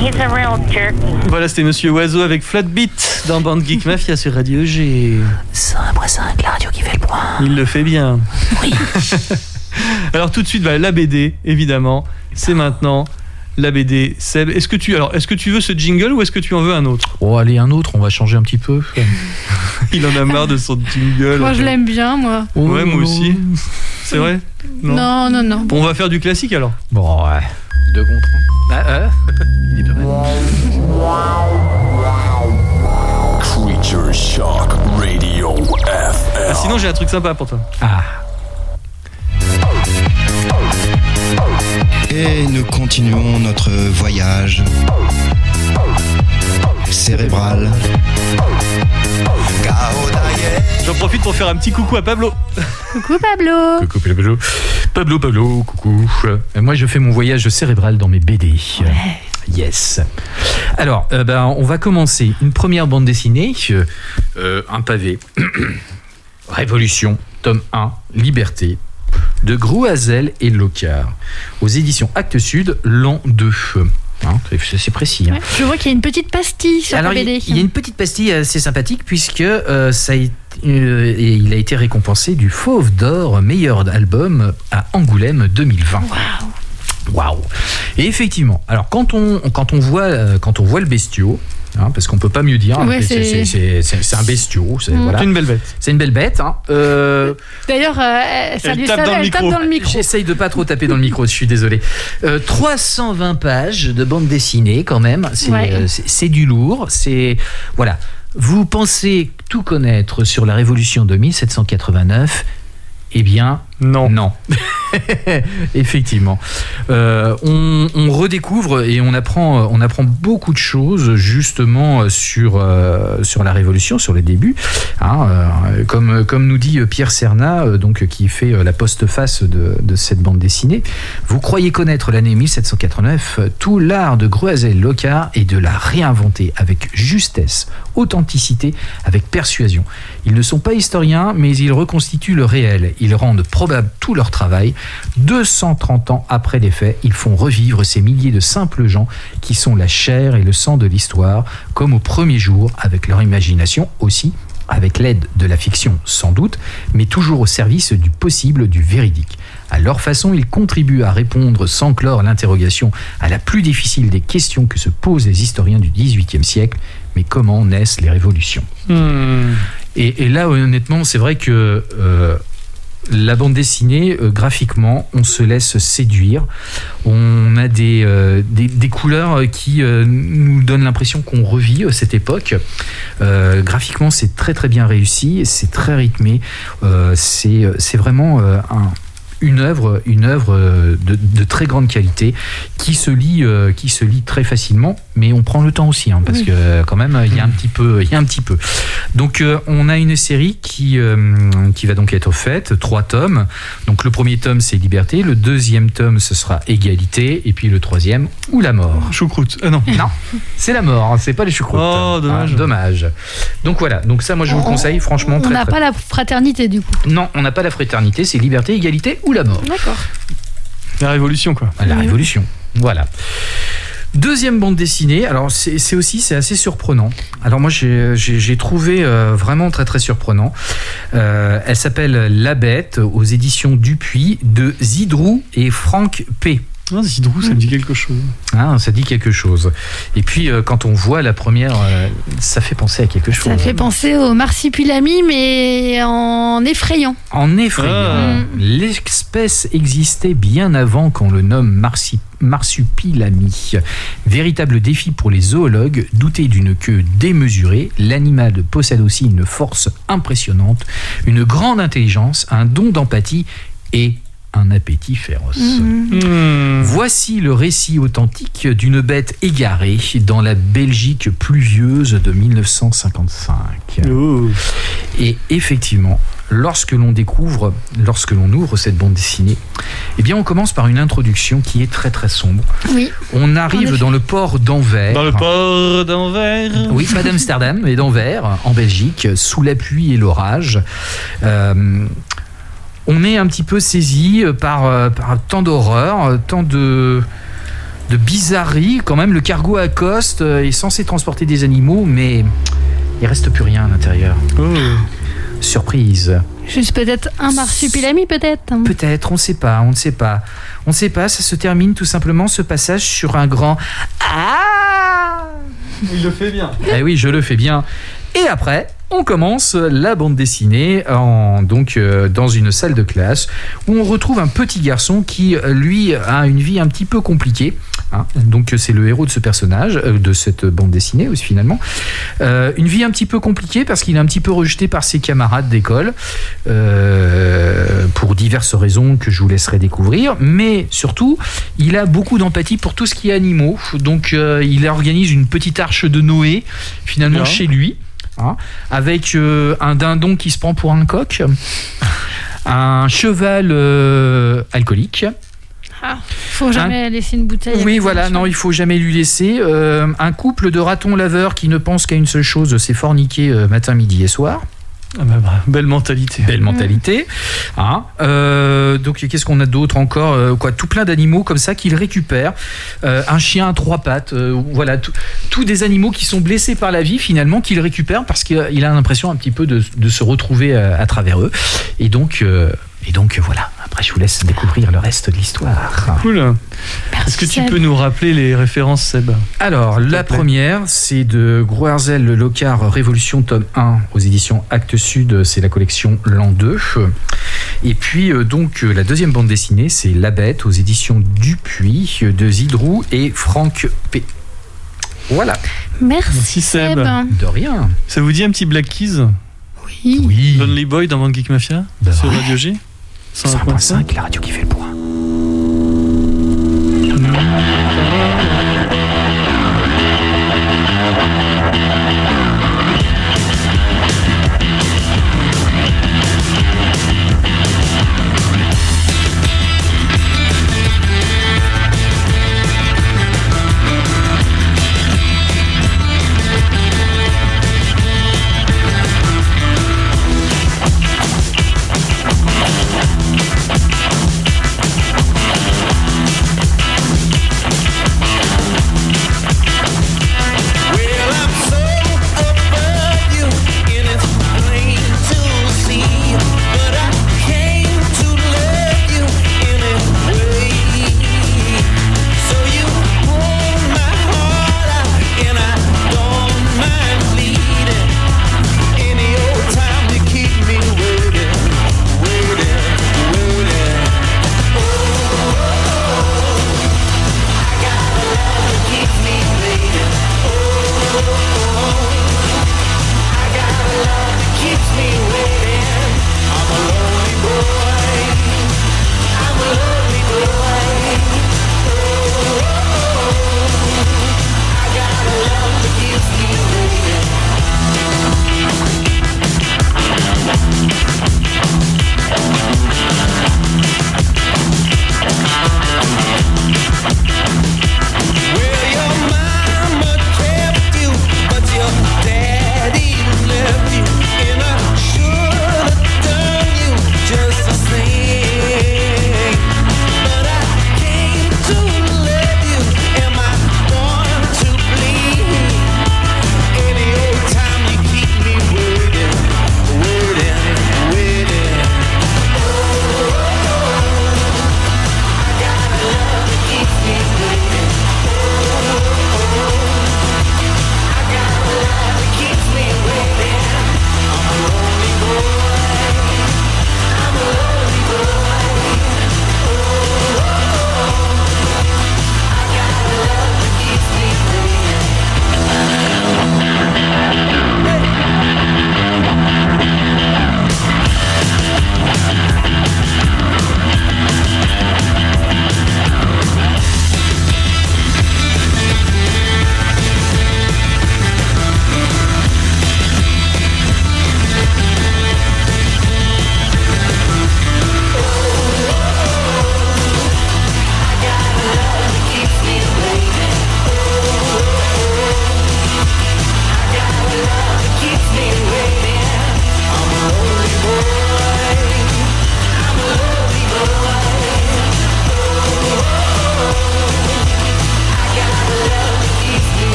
He's a real jerk. Voilà, c'était Monsieur Oiseau avec Flatbeat dans Bande Geek Mafia sur Radio G. 100 après 5, la radio qui fait le point. Il le fait bien. Oui. Alors tout de suite, la BD, évidemment. C'est maintenant la BD. Seb, est-ce que tu veux ce jingle ou est-ce que tu en veux un autre? Oh, allez, un autre, on va changer un petit peu. Il en a marre de son jingle. Moi, je l'aime bien, moi. Ouais, moi aussi. C'est vrai? Non. On va faire du classique alors. Bon, ouais. 2 contre 1. Il est pas mal. Creature Shock Radio FM. Ah, sinon, j'ai un truc sympa pour toi. Ah. Et nous continuons notre voyage cérébral. J'en profite pour faire un petit coucou à Pablo. Coucou Pablo. Coucou Pablo. Pablo, coucou. Moi, je fais mon voyage cérébral dans mes BD. Ouais. Yes. Alors, on va commencer une première bande dessinée, un pavé. Révolution, tome 1, Liberté, de Grouazel et Locard, aux éditions Actes Sud, l'an 2. C'est précis. Ouais, je vois qu'il y a une petite pastille sur la BD. Il y a une petite pastille assez sympathique puisque il a été récompensé du Fauve d'Or meilleur album à Angoulême 2020. Waouh. Et effectivement, alors quand on voit le bestiau, parce qu'on peut pas mieux dire, c'est un bestiau, c'est une belle bête. C'est une belle bête. D'ailleurs, elle tape dans le micro. J'essaye de pas trop taper dans le micro, je suis désolé. 320 pages de bande dessinée quand même, c'est du lourd, voilà. Vous pensez tout connaître sur la Révolution de 1789? Eh bien, non. Effectivement. On redécouvre et on apprend beaucoup de choses justement sur la Révolution, sur les débuts. Comme nous dit Pierre Cernat, qui fait la postface de cette bande dessinée. Vous croyez connaître l'année 1789, tout l'art de Grouazel-Locard est de la réinventer avec justesse, authenticité, avec persuasion. Ils ne sont pas historiens, mais ils reconstituent le réel. Ils rendent probable tout leur travail. 230 ans après les faits, ils font revivre ces milliers de simples gens qui sont la chair et le sang de l'histoire, comme au premier jour, avec leur imagination aussi, avec l'aide de la fiction sans doute, mais toujours au service du possible, du véridique. À leur façon, ils contribuent à répondre sans clore l'interrogation à la plus difficile des questions que se posent les historiens du XVIIIe siècle. Mais comment naissent les révolutions ? Et là, honnêtement, c'est vrai que la bande dessinée, graphiquement, on se laisse séduire. On a des couleurs qui nous donnent l'impression qu'on revit cette époque. Graphiquement, c'est très très bien réussi, c'est très rythmé. C'est vraiment une œuvre de très grande qualité qui se lit très facilement, mais on prend le temps aussi, parce que quand même il y a un petit peu. Donc on a une série qui va donc être faite, 3 tomes. Donc le premier tome c'est Liberté, le deuxième tome ce sera Égalité, et puis le troisième ou la mort. Choucroute. Non, c'est la mort, c'est pas les choucroutes. Oh, dommage. Donc voilà, donc ça moi je vous le conseille franchement. On n'a pas la fraternité du coup. Non, on n'a pas la fraternité, c'est Liberté, Égalité ou la mort. D'accord. La révolution quoi. La révolution. Voilà. Deuxième bande dessinée, alors c'est assez surprenant. Alors moi j'ai trouvé vraiment très très surprenant. Elle s'appelle La Bête, aux éditions Dupuis, de Zidrou et Franck P. Zidrou, ça me dit quelque chose. Ça dit quelque chose. Et puis quand on voit la première, ça fait penser à quelque chose. Ça fait penser au marsupilami, mais en effrayant. L'espèce existait bien avant qu'on le nomme marsupilami. Véritable défi pour les zoologues, doté d'une queue démesurée, l'animal possède aussi une force impressionnante, une grande intelligence, un don d'empathie et un appétit féroce. Voici le récit authentique d'une bête égarée dans la Belgique pluvieuse de 1955. Et effectivement, lorsque l'on ouvre cette bande dessinée, eh bien on commence par une introduction qui est très très sombre. Oui. On arrive dans le port d'Anvers. Dans le port d'Anvers. Oui, pas d'Amsterdam, mais d'Anvers, en Belgique, sous la pluie et l'orage. On est un petit peu saisi par tant d'horreur, tant de bizarreries. Quand même, le cargo accoste, est censé transporter des animaux, mais il reste plus rien à l'intérieur. Surprise. Juste peut-être un marsupilami, peut-être. Peut-être, on ne sait pas. Ça se termine tout simplement, ce passage, sur un grand ah. Il le fait bien. Eh oui, je le fais bien. Et après, on commence la bande dessinée dans une salle de classe où on retrouve un petit garçon qui, lui, a une vie un petit peu compliquée. Donc c'est le héros de ce personnage, de cette bande dessinée aussi finalement. Une vie un petit peu compliquée parce qu'il est un petit peu rejeté par ses camarades d'école pour diverses raisons que je vous laisserai découvrir. Mais surtout, il a beaucoup d'empathie pour tout ce qui est animaux. Donc il organise une petite arche de Noé finalement chez lui. Avec un dindon qui se prend pour un coq, un cheval alcoolique. Faut jamais laisser une bouteille. Oui, voilà, non, il faut jamais lui laisser. Un couple de ratons laveurs qui ne pensent qu'à une seule chose, c'est forniquer matin, midi et soir. Belle mentalité. Belle mentalité. Donc qu'est-ce qu'on a d'autre encore tout plein d'animaux comme ça qu'il récupère. Un chien à 3 pattes. Voilà, tous des animaux qui sont blessés par la vie finalement qu'il récupère parce qu'il a l'impression un petit peu de se retrouver à travers eux. Et donc voilà. Après, je vous laisse découvrir le reste de l'histoire. Cool. Est-ce que tu peux nous rappeler les références, Seb ? Alors, la première, c'est de Groerzel, le Locard, Révolution, tome 1, aux éditions Actes Sud, c'est la collection L'An 2. Et puis, la deuxième bande dessinée, c'est La Bête, aux éditions Dupuis, de Zidrou et Franck P. Voilà. Merci Seb. De rien. Ça vous dit un petit Black Keys ? Oui. Lonely Boy dans Band Geek Mafia sur Radio G 100.5, la radio qui fait le point.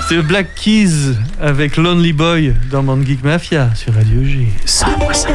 C'était Black Keys avec Lonely Boy dans Band Geek Mafia sur Radio G. 100.5.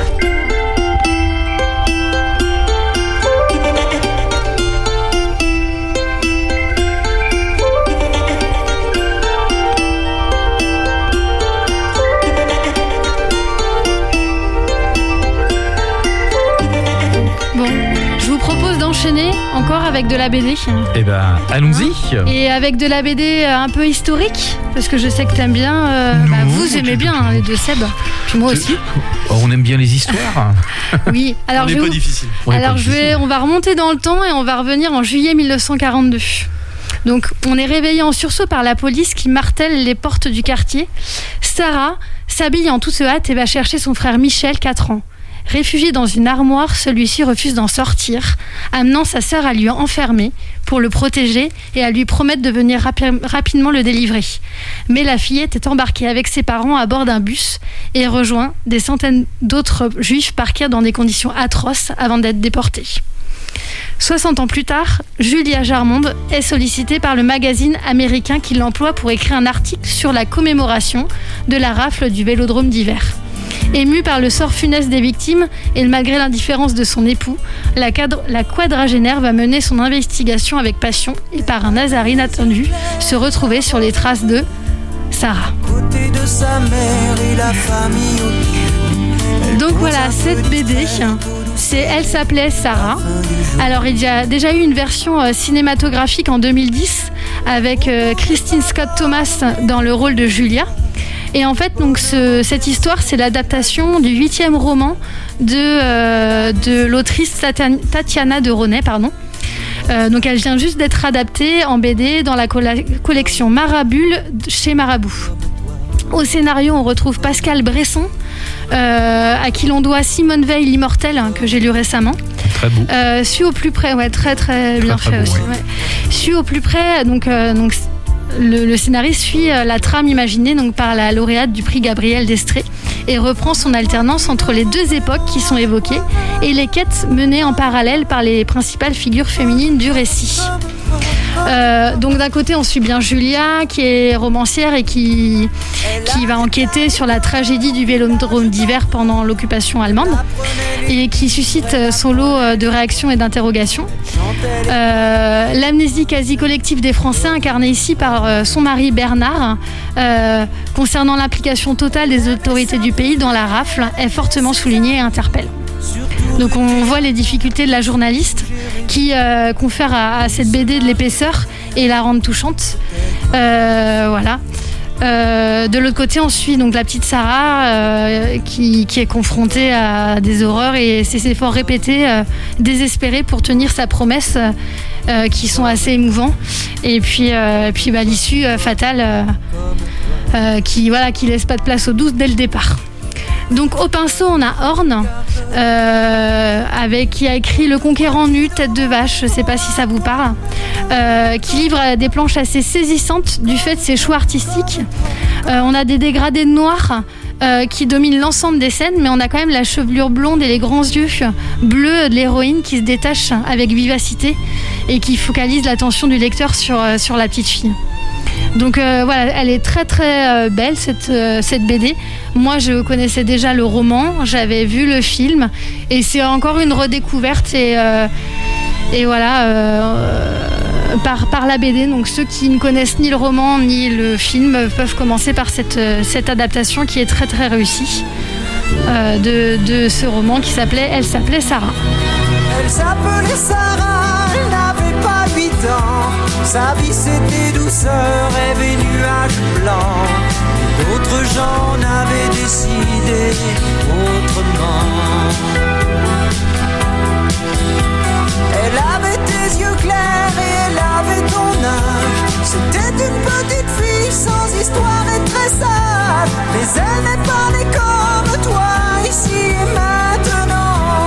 Encore avec de la BD. Eh ben, allons-y. Et avec de la BD un peu historique, parce que je sais que t'aimes bien. Vous aimez bien les deux Seb. Puis moi aussi. On aime bien les histoires. Oui. Alors on n'est pas difficile. On va remonter dans le temps et on va revenir en juillet 1942. Donc, on est réveillé en sursaut par la police qui martèle les portes du quartier. Sarah s'habille en toute hâte et va chercher son frère Michel, 4 ans. Réfugié dans une armoire, celui-ci refuse d'en sortir, amenant sa sœur à lui enfermer pour le protéger et à lui promettre de venir rapidement le délivrer. Mais la fillette est embarquée avec ses parents à bord d'un bus et rejoint des centaines d'autres juifs parqués dans des conditions atroces avant d'être déportés. 60 ans plus tard, Julia Jarmonde est sollicitée par le magazine américain qui l'emploie pour écrire un article sur la commémoration de la rafle du Vélodrome d'hiver. Émue par le sort funeste des victimes et malgré l'indifférence de son époux, la quadragénaire va mener son investigation avec passion et par un hasard inattendu se retrouver sur les traces de Sarah. Donc voilà, cette BD, elle s'appelait Sarah. Alors il y a déjà eu une version cinématographique en 2010 avec Christine Scott Thomas dans le rôle de Julia. Et en fait, donc, cette histoire, c'est l'adaptation du 8e roman de l'autrice Tatiana de Ronay. Donc elle vient juste d'être adaptée en BD dans la collection Marabule chez Marabout. Au scénario, on retrouve Pascal Bresson, à qui l'on doit Simone Veil, l'immortel, que j'ai lu récemment. Très beau. Suis au plus près, très bien fait aussi. Ouais. Suis au plus près, donc le scénariste suit la trame imaginée donc, par la lauréate du prix Gabrielle d'Estrée et reprend son alternance entre les deux époques qui sont évoquées et les quêtes menées en parallèle par les principales figures féminines du récit. Donc d'un côté on suit bien Julia qui est romancière et qui va enquêter sur la tragédie du Vélodrome d'hiver pendant l'occupation allemande et qui suscite son lot de réactions et d'interrogations. L'amnésie quasi collective des Français incarnée ici par son mari Bernard concernant l'implication totale des autorités du pays dans la rafle est fortement soulignée et interpelle. Donc on voit les difficultés de la journaliste qui confère à cette BD de l'épaisseur et la rend touchante. Voilà. De l'autre côté, on suit donc la petite Sarah qui est confrontée à des horreurs et ses efforts répétés, désespérés pour tenir sa promesse, qui sont assez émouvants. Et puis l'issue fatale qui laisse pas de place au doute dès le départ. Donc au pinceau, on a Horn, qui a écrit Le Conquérant nu, tête de vache, je ne sais pas si ça vous parle, qui livre des planches assez saisissantes du fait de ses choix artistiques. On a des dégradés noirs qui dominent l'ensemble des scènes, mais on a quand même la chevelure blonde et les grands yeux bleus de l'héroïne qui se détachent avec vivacité et qui focalisent l'attention du lecteur sur la petite fille. Donc elle est très très belle cette BD. Moi je connaissais déjà le roman, j'avais vu le film et c'est encore une redécouverte et par la BD. Donc ceux qui ne connaissent ni le roman ni le film peuvent commencer par cette adaptation qui est très très réussie de ce roman qui s'appelait Sarah. Elle s'appelait Sarah, elle n'avait pas 8 ans. Sa vie c'était douceur, rêve et nuages blancs. D'autres gens n'avaient décidé autrement. Elle avait tes yeux clairs et elle avait ton âge. C'était une petite fille sans histoire et très sage. Mais elle n'est pas née comme toi ici et maintenant.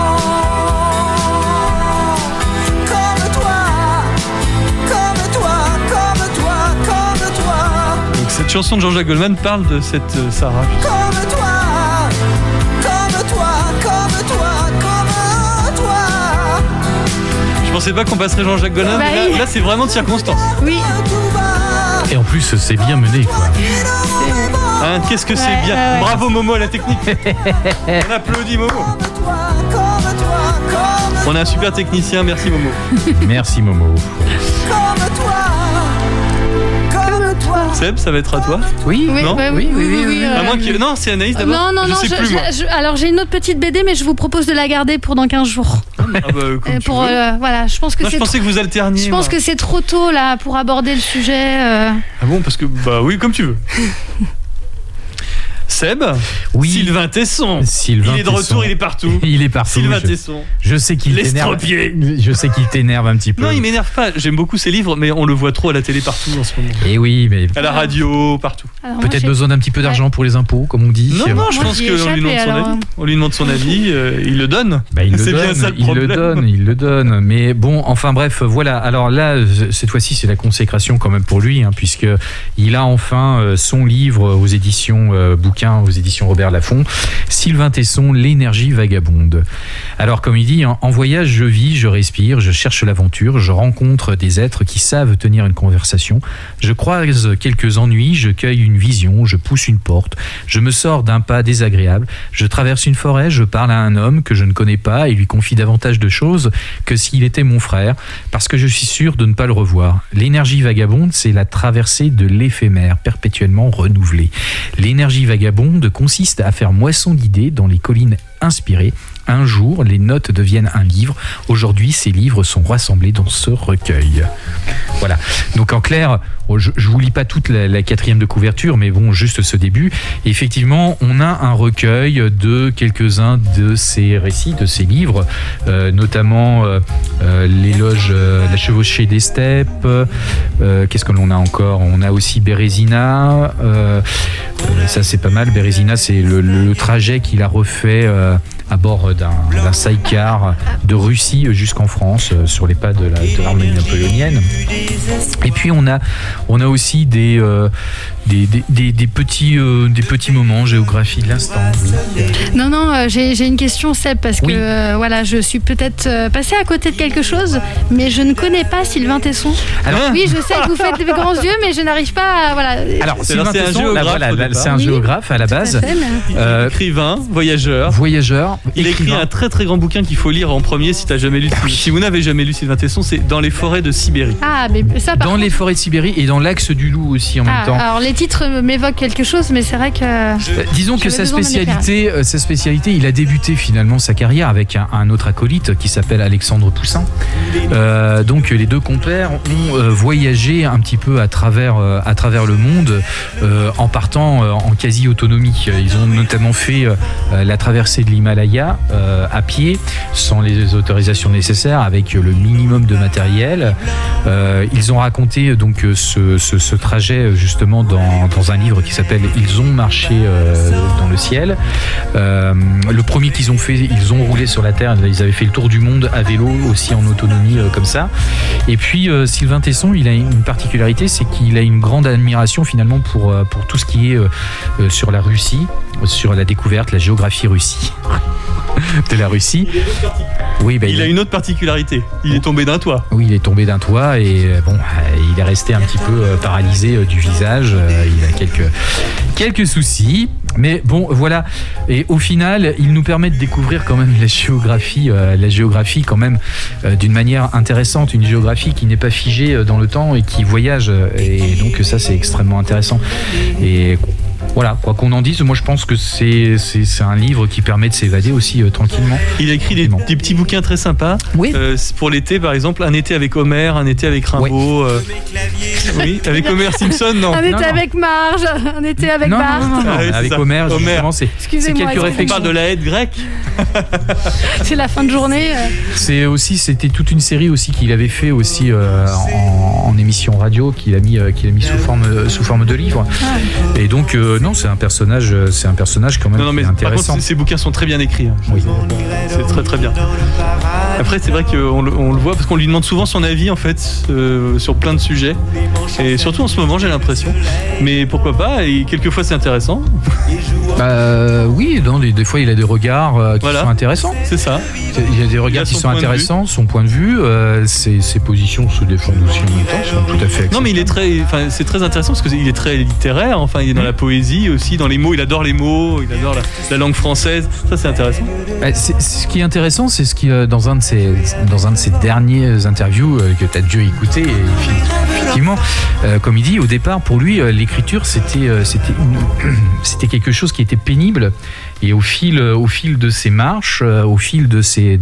Cette chanson de Jean-Jacques Goldman parle de cette Sarah. Comme toi, comme toi, comme toi, comme toi. Je pensais pas qu'on passerait Jean-Jacques Goldman, mais là c'est vraiment de circonstance. Oui. Et en plus, c'est bien mené, quoi. Hein, qu'est-ce que c'est bien. Bravo Momo à la technique. On applaudit Momo. On a un super technicien, merci Momo. Merci Momo. Seb, ça va être à toi? Oui, non oui. À moins qu'il... Non, c'est Anaïs d'abord. Non, sais plus, moi. alors j'ai une autre petite BD, mais je vous propose de la garder pour dans 15 jours. Voilà, je pense que je pensais que vous alterniez. Je pense que c'est trop tôt là pour aborder le sujet. Ah bon, parce que oui, comme tu veux. Seb, oui. Sylvain Tesson. Il est de retour, il est partout. Il est partout. Sylvain Tesson. Je sais qu'il t'énerve. Je sais qu'il t'énerve un petit peu. Non, il m'énerve pas. J'aime beaucoup ses livres, mais on le voit trop à la télé partout en ce moment. Et oui, mais à la radio, partout. Peut-être besoin d'un petit peu d'argent pour les impôts, comme on dit. Non, je pense qu'on lui demande son avis. Il le donne. C'est bien ça le problème. Il le donne. Mais bon, enfin bref, voilà. Alors là, cette fois-ci, c'est la consécration quand même pour lui, puisque il a enfin son livre aux éditions aux éditions Robert Laffont, Sylvain Tesson, l'énergie vagabonde. Alors comme il dit, en voyage je vis, je respire, je cherche l'aventure, je rencontre des êtres qui savent tenir une conversation, je croise quelques ennuis, je cueille une vision, je pousse une porte, je me sors d'un pas désagréable, je traverse une forêt, je parle à un homme que je ne connais pas et lui confie davantage de choses que s'il était mon frère, parce que je suis sûr de ne pas le revoir. L'énergie vagabonde, c'est la traversée de l'éphémère, perpétuellement renouvelée. L'énergie vagabonde consiste à faire moisson d'idées dans les collines inspirées. Un jour, les notes deviennent un livre. Aujourd'hui, ces livres sont rassemblés dans ce recueil. Voilà. Donc en clair, je vous lis pas toute la quatrième de couverture, mais bon, juste ce début. Et effectivement, on a un recueil de quelques-uns de ces récits, de ces livres, notamment l'éloge, la chevauchée des steppes. Qu'est-ce que l'on a encore? On a aussi Bérésina. Ça, c'est pas mal. Bérésina, c'est le trajet qu'il a refait à bord d'un sidecar de Russie jusqu'en France, sur les pas de l'armée napoléonienne. Et puis on a aussi des petits moments, géographie de l'instant. Oui. Non, j'ai une question, Seb, parce que voilà, je suis peut-être passée à côté de quelque chose, mais je ne connais pas Sylvain Tesson. Alors, oui, je sais que vous faites des grands yeux, mais je n'arrive pas à, voilà. Alors, Sylvain Tesson, c'est un géographe à la base. Écrivain, voyageur. Il a écrit un très très grand bouquin qu'il faut lire en premier si t'as jamais lu. Si vous n'avez jamais lu Sylvain Tesson, c'est Dans les forêts de Sibérie. Ah, mais ça. Dans les forêts de Sibérie et dans l'axe du Loup aussi en même temps. Alors les titres m'évoquent quelque chose, mais c'est vrai que. Disons que sa spécialité, il a débuté finalement sa carrière avec un autre acolyte qui s'appelle Alexandre Poussin. Donc les deux compères ont voyagé un petit peu à travers le monde en partant en quasi-autonomie. Ils ont notamment fait la traversée de l'Himalaya à pied, sans les autorisations nécessaires, avec le minimum de matériel. Ils ont raconté donc ce trajet justement dans un livre qui s'appelle Ils ont marché dans le ciel. Le premier qu'ils ont fait, ils ont roulé sur la terre, ils avaient fait le tour du monde à vélo aussi en autonomie comme ça. Et puis Sylvain Tesson, il a une particularité, c'est qu'il a une grande admiration finalement pour tout ce qui est sur la Russie, sur la découverte, la géographie Russie. De la Russie. Oui, il a une autre particularité. Il est tombé d'un toit. Oui, il est tombé d'un toit et bon, il est resté un petit peu paralysé du visage. Il a quelques soucis, mais bon, voilà. Et au final, il nous permet de découvrir quand même la géographie quand même d'une manière intéressante, une géographie qui n'est pas figée dans le temps et qui voyage. Et donc ça, c'est extrêmement intéressant. Et voilà, quoi qu'on en dise, moi je pense que c'est un livre qui permet de s'évader aussi tranquillement. Il a écrit des petits bouquins très sympas. Oui. Pour l'été, par exemple, un été avec Homer, un été avec Rimbaud. Oui, avec Homer Simpson, non. Un été avec Marge, un été avec Bart. Non, avec Homer, justement, c'est quelques réflexions. On parle de la haie grecque. C'est la fin de journée. C'était toute une série aussi qu'il avait fait aussi en émission radio, qu'il a mis sous forme de livre. Ah. Et donc non, c'est un personnage quand même mais intéressant. Par contre, ces bouquins sont très bien écrits. Oui. C'est très très bien. Après, c'est vrai qu'on le voit parce qu'on lui demande souvent son avis en fait sur plein de sujets. Et surtout en ce moment, j'ai l'impression. Mais pourquoi pas, et quelquefois c'est intéressant. Oui, non, des fois il a des regards qui sont intéressants. C'est ça. Il y a des regards qui sont intéressants, son point de vue, ses positions se défendent aussi en même temps, sont tout à fait acceptables. Non, mais c'est très intéressant parce qu'il est très littéraire, enfin il est dans la poésie aussi, dans les mots, il adore les mots, il adore la langue française, ça c'est intéressant. Ce qui est intéressant, c'est ce qui, dans un de ses derniers interviews que tu as dû écouter, effectivement, comme il dit, au départ, pour lui, l'écriture, c'était quelque chose qui était pénible. Et au fil de ses marches, au fil de ses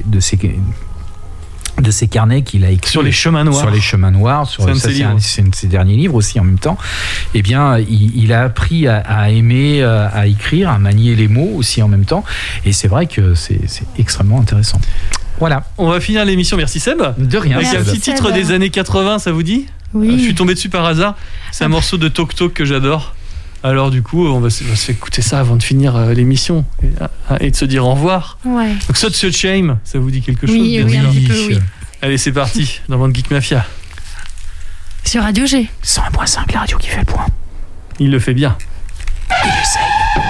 carnets qu'il a écrits sur les chemins noirs, c'est un de ses derniers livres aussi en même temps, eh bien il a appris à aimer, à écrire, à manier les mots aussi en même temps, et c'est vrai que c'est extrêmement intéressant. Voilà. On va finir l'émission, merci Seb. De rien. Avec un petit titre des années 80, ça vous dit ? Oui. Je suis tombé dessus par hasard, c'est un morceau de Tok Tok que j'adore. Alors du coup, on va se écouter ça avant de finir l'émission et de se dire au revoir. Ouais. Donc Such a Shame, ça vous dit quelque chose? Oui, un petit peu, oui. Allez, c'est parti, dans Bande Geek Mafia. Sur Radio G. 101.5, la radio qui fait le point. Il le fait bien. Il essaye.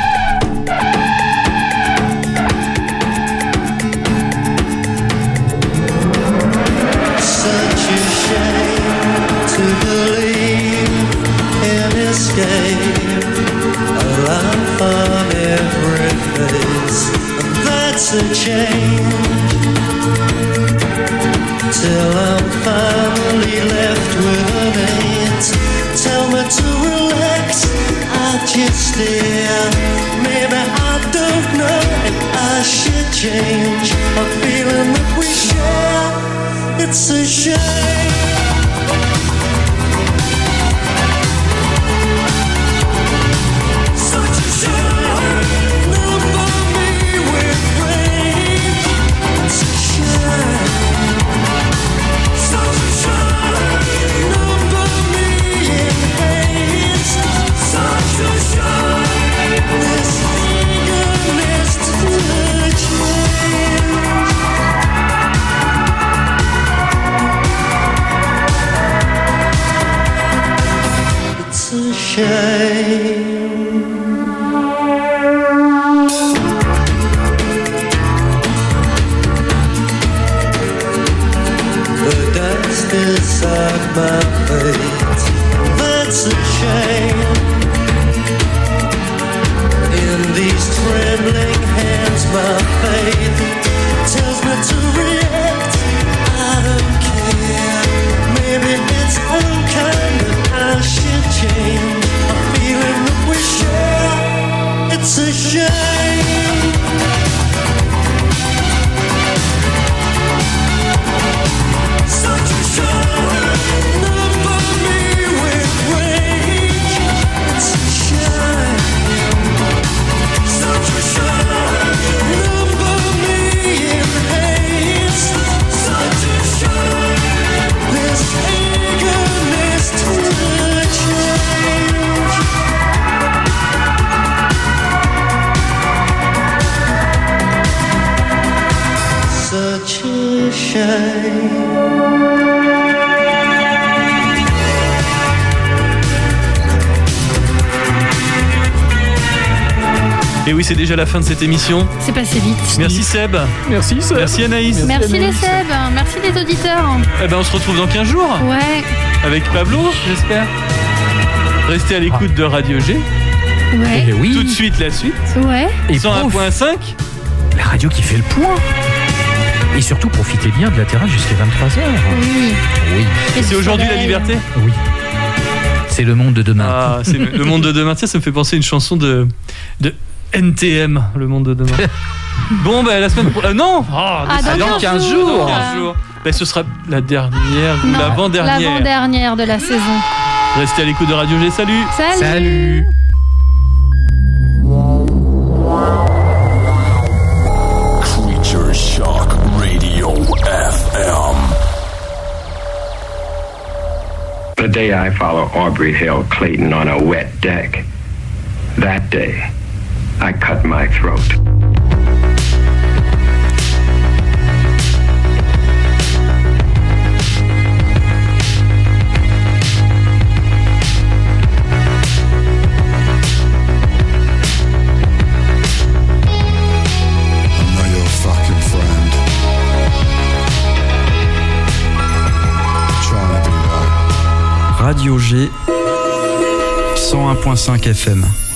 That's a change till I'm finally left with an eight. Tell me to relax, I just stare. Maybe I don't know if I should change a feeling that we share. It's a shame. The dust inside my face, that's a shame. In these trembling hands, my faith tells me to react. I don't care. Maybe it's unkind, but I should change. A feeling that we share. It's a shame. Such a shame. Number me with rage. It's a shame. Such a shame. Number me in haste. Such a shame. This eagerness to change. Such a shame. Et oui, c'est déjà la fin de cette émission. C'est passé vite. Merci Seb. Merci Seb. Merci Anaïs. Merci les Seb. Merci les auditeurs. Eh ben, on se retrouve dans 15 jours. Ouais. Avec Pablo, j'espère. Restez à l'écoute de Radio G. Ouais. Et oui. Tout de suite la suite. Ouais. Et 101.5. La radio qui fait le point. Et surtout, profitez bien de la terrasse jusqu'à 23h. Oui. Oui. Et C'est du aujourd'hui la soleil. liberté. Oui. C'est le monde de demain. Ah, c'est le monde de demain. Tiens, ça me fait penser à une chanson de NTM, le monde de demain. Bon, ben la semaine prochaine. Non. Dans 15 jours. Dans 15 jours. Ben, ce sera la dernière ou Non, l'avant-dernière. L'avant-dernière de la saison. Restez à l'écoute de Radio G. Salut. Salut. Creature Shock Radio FM. The day I follow Aubrey Hill Clayton on a wet deck, that day, I cut my throat. Radio G 101.5 FM.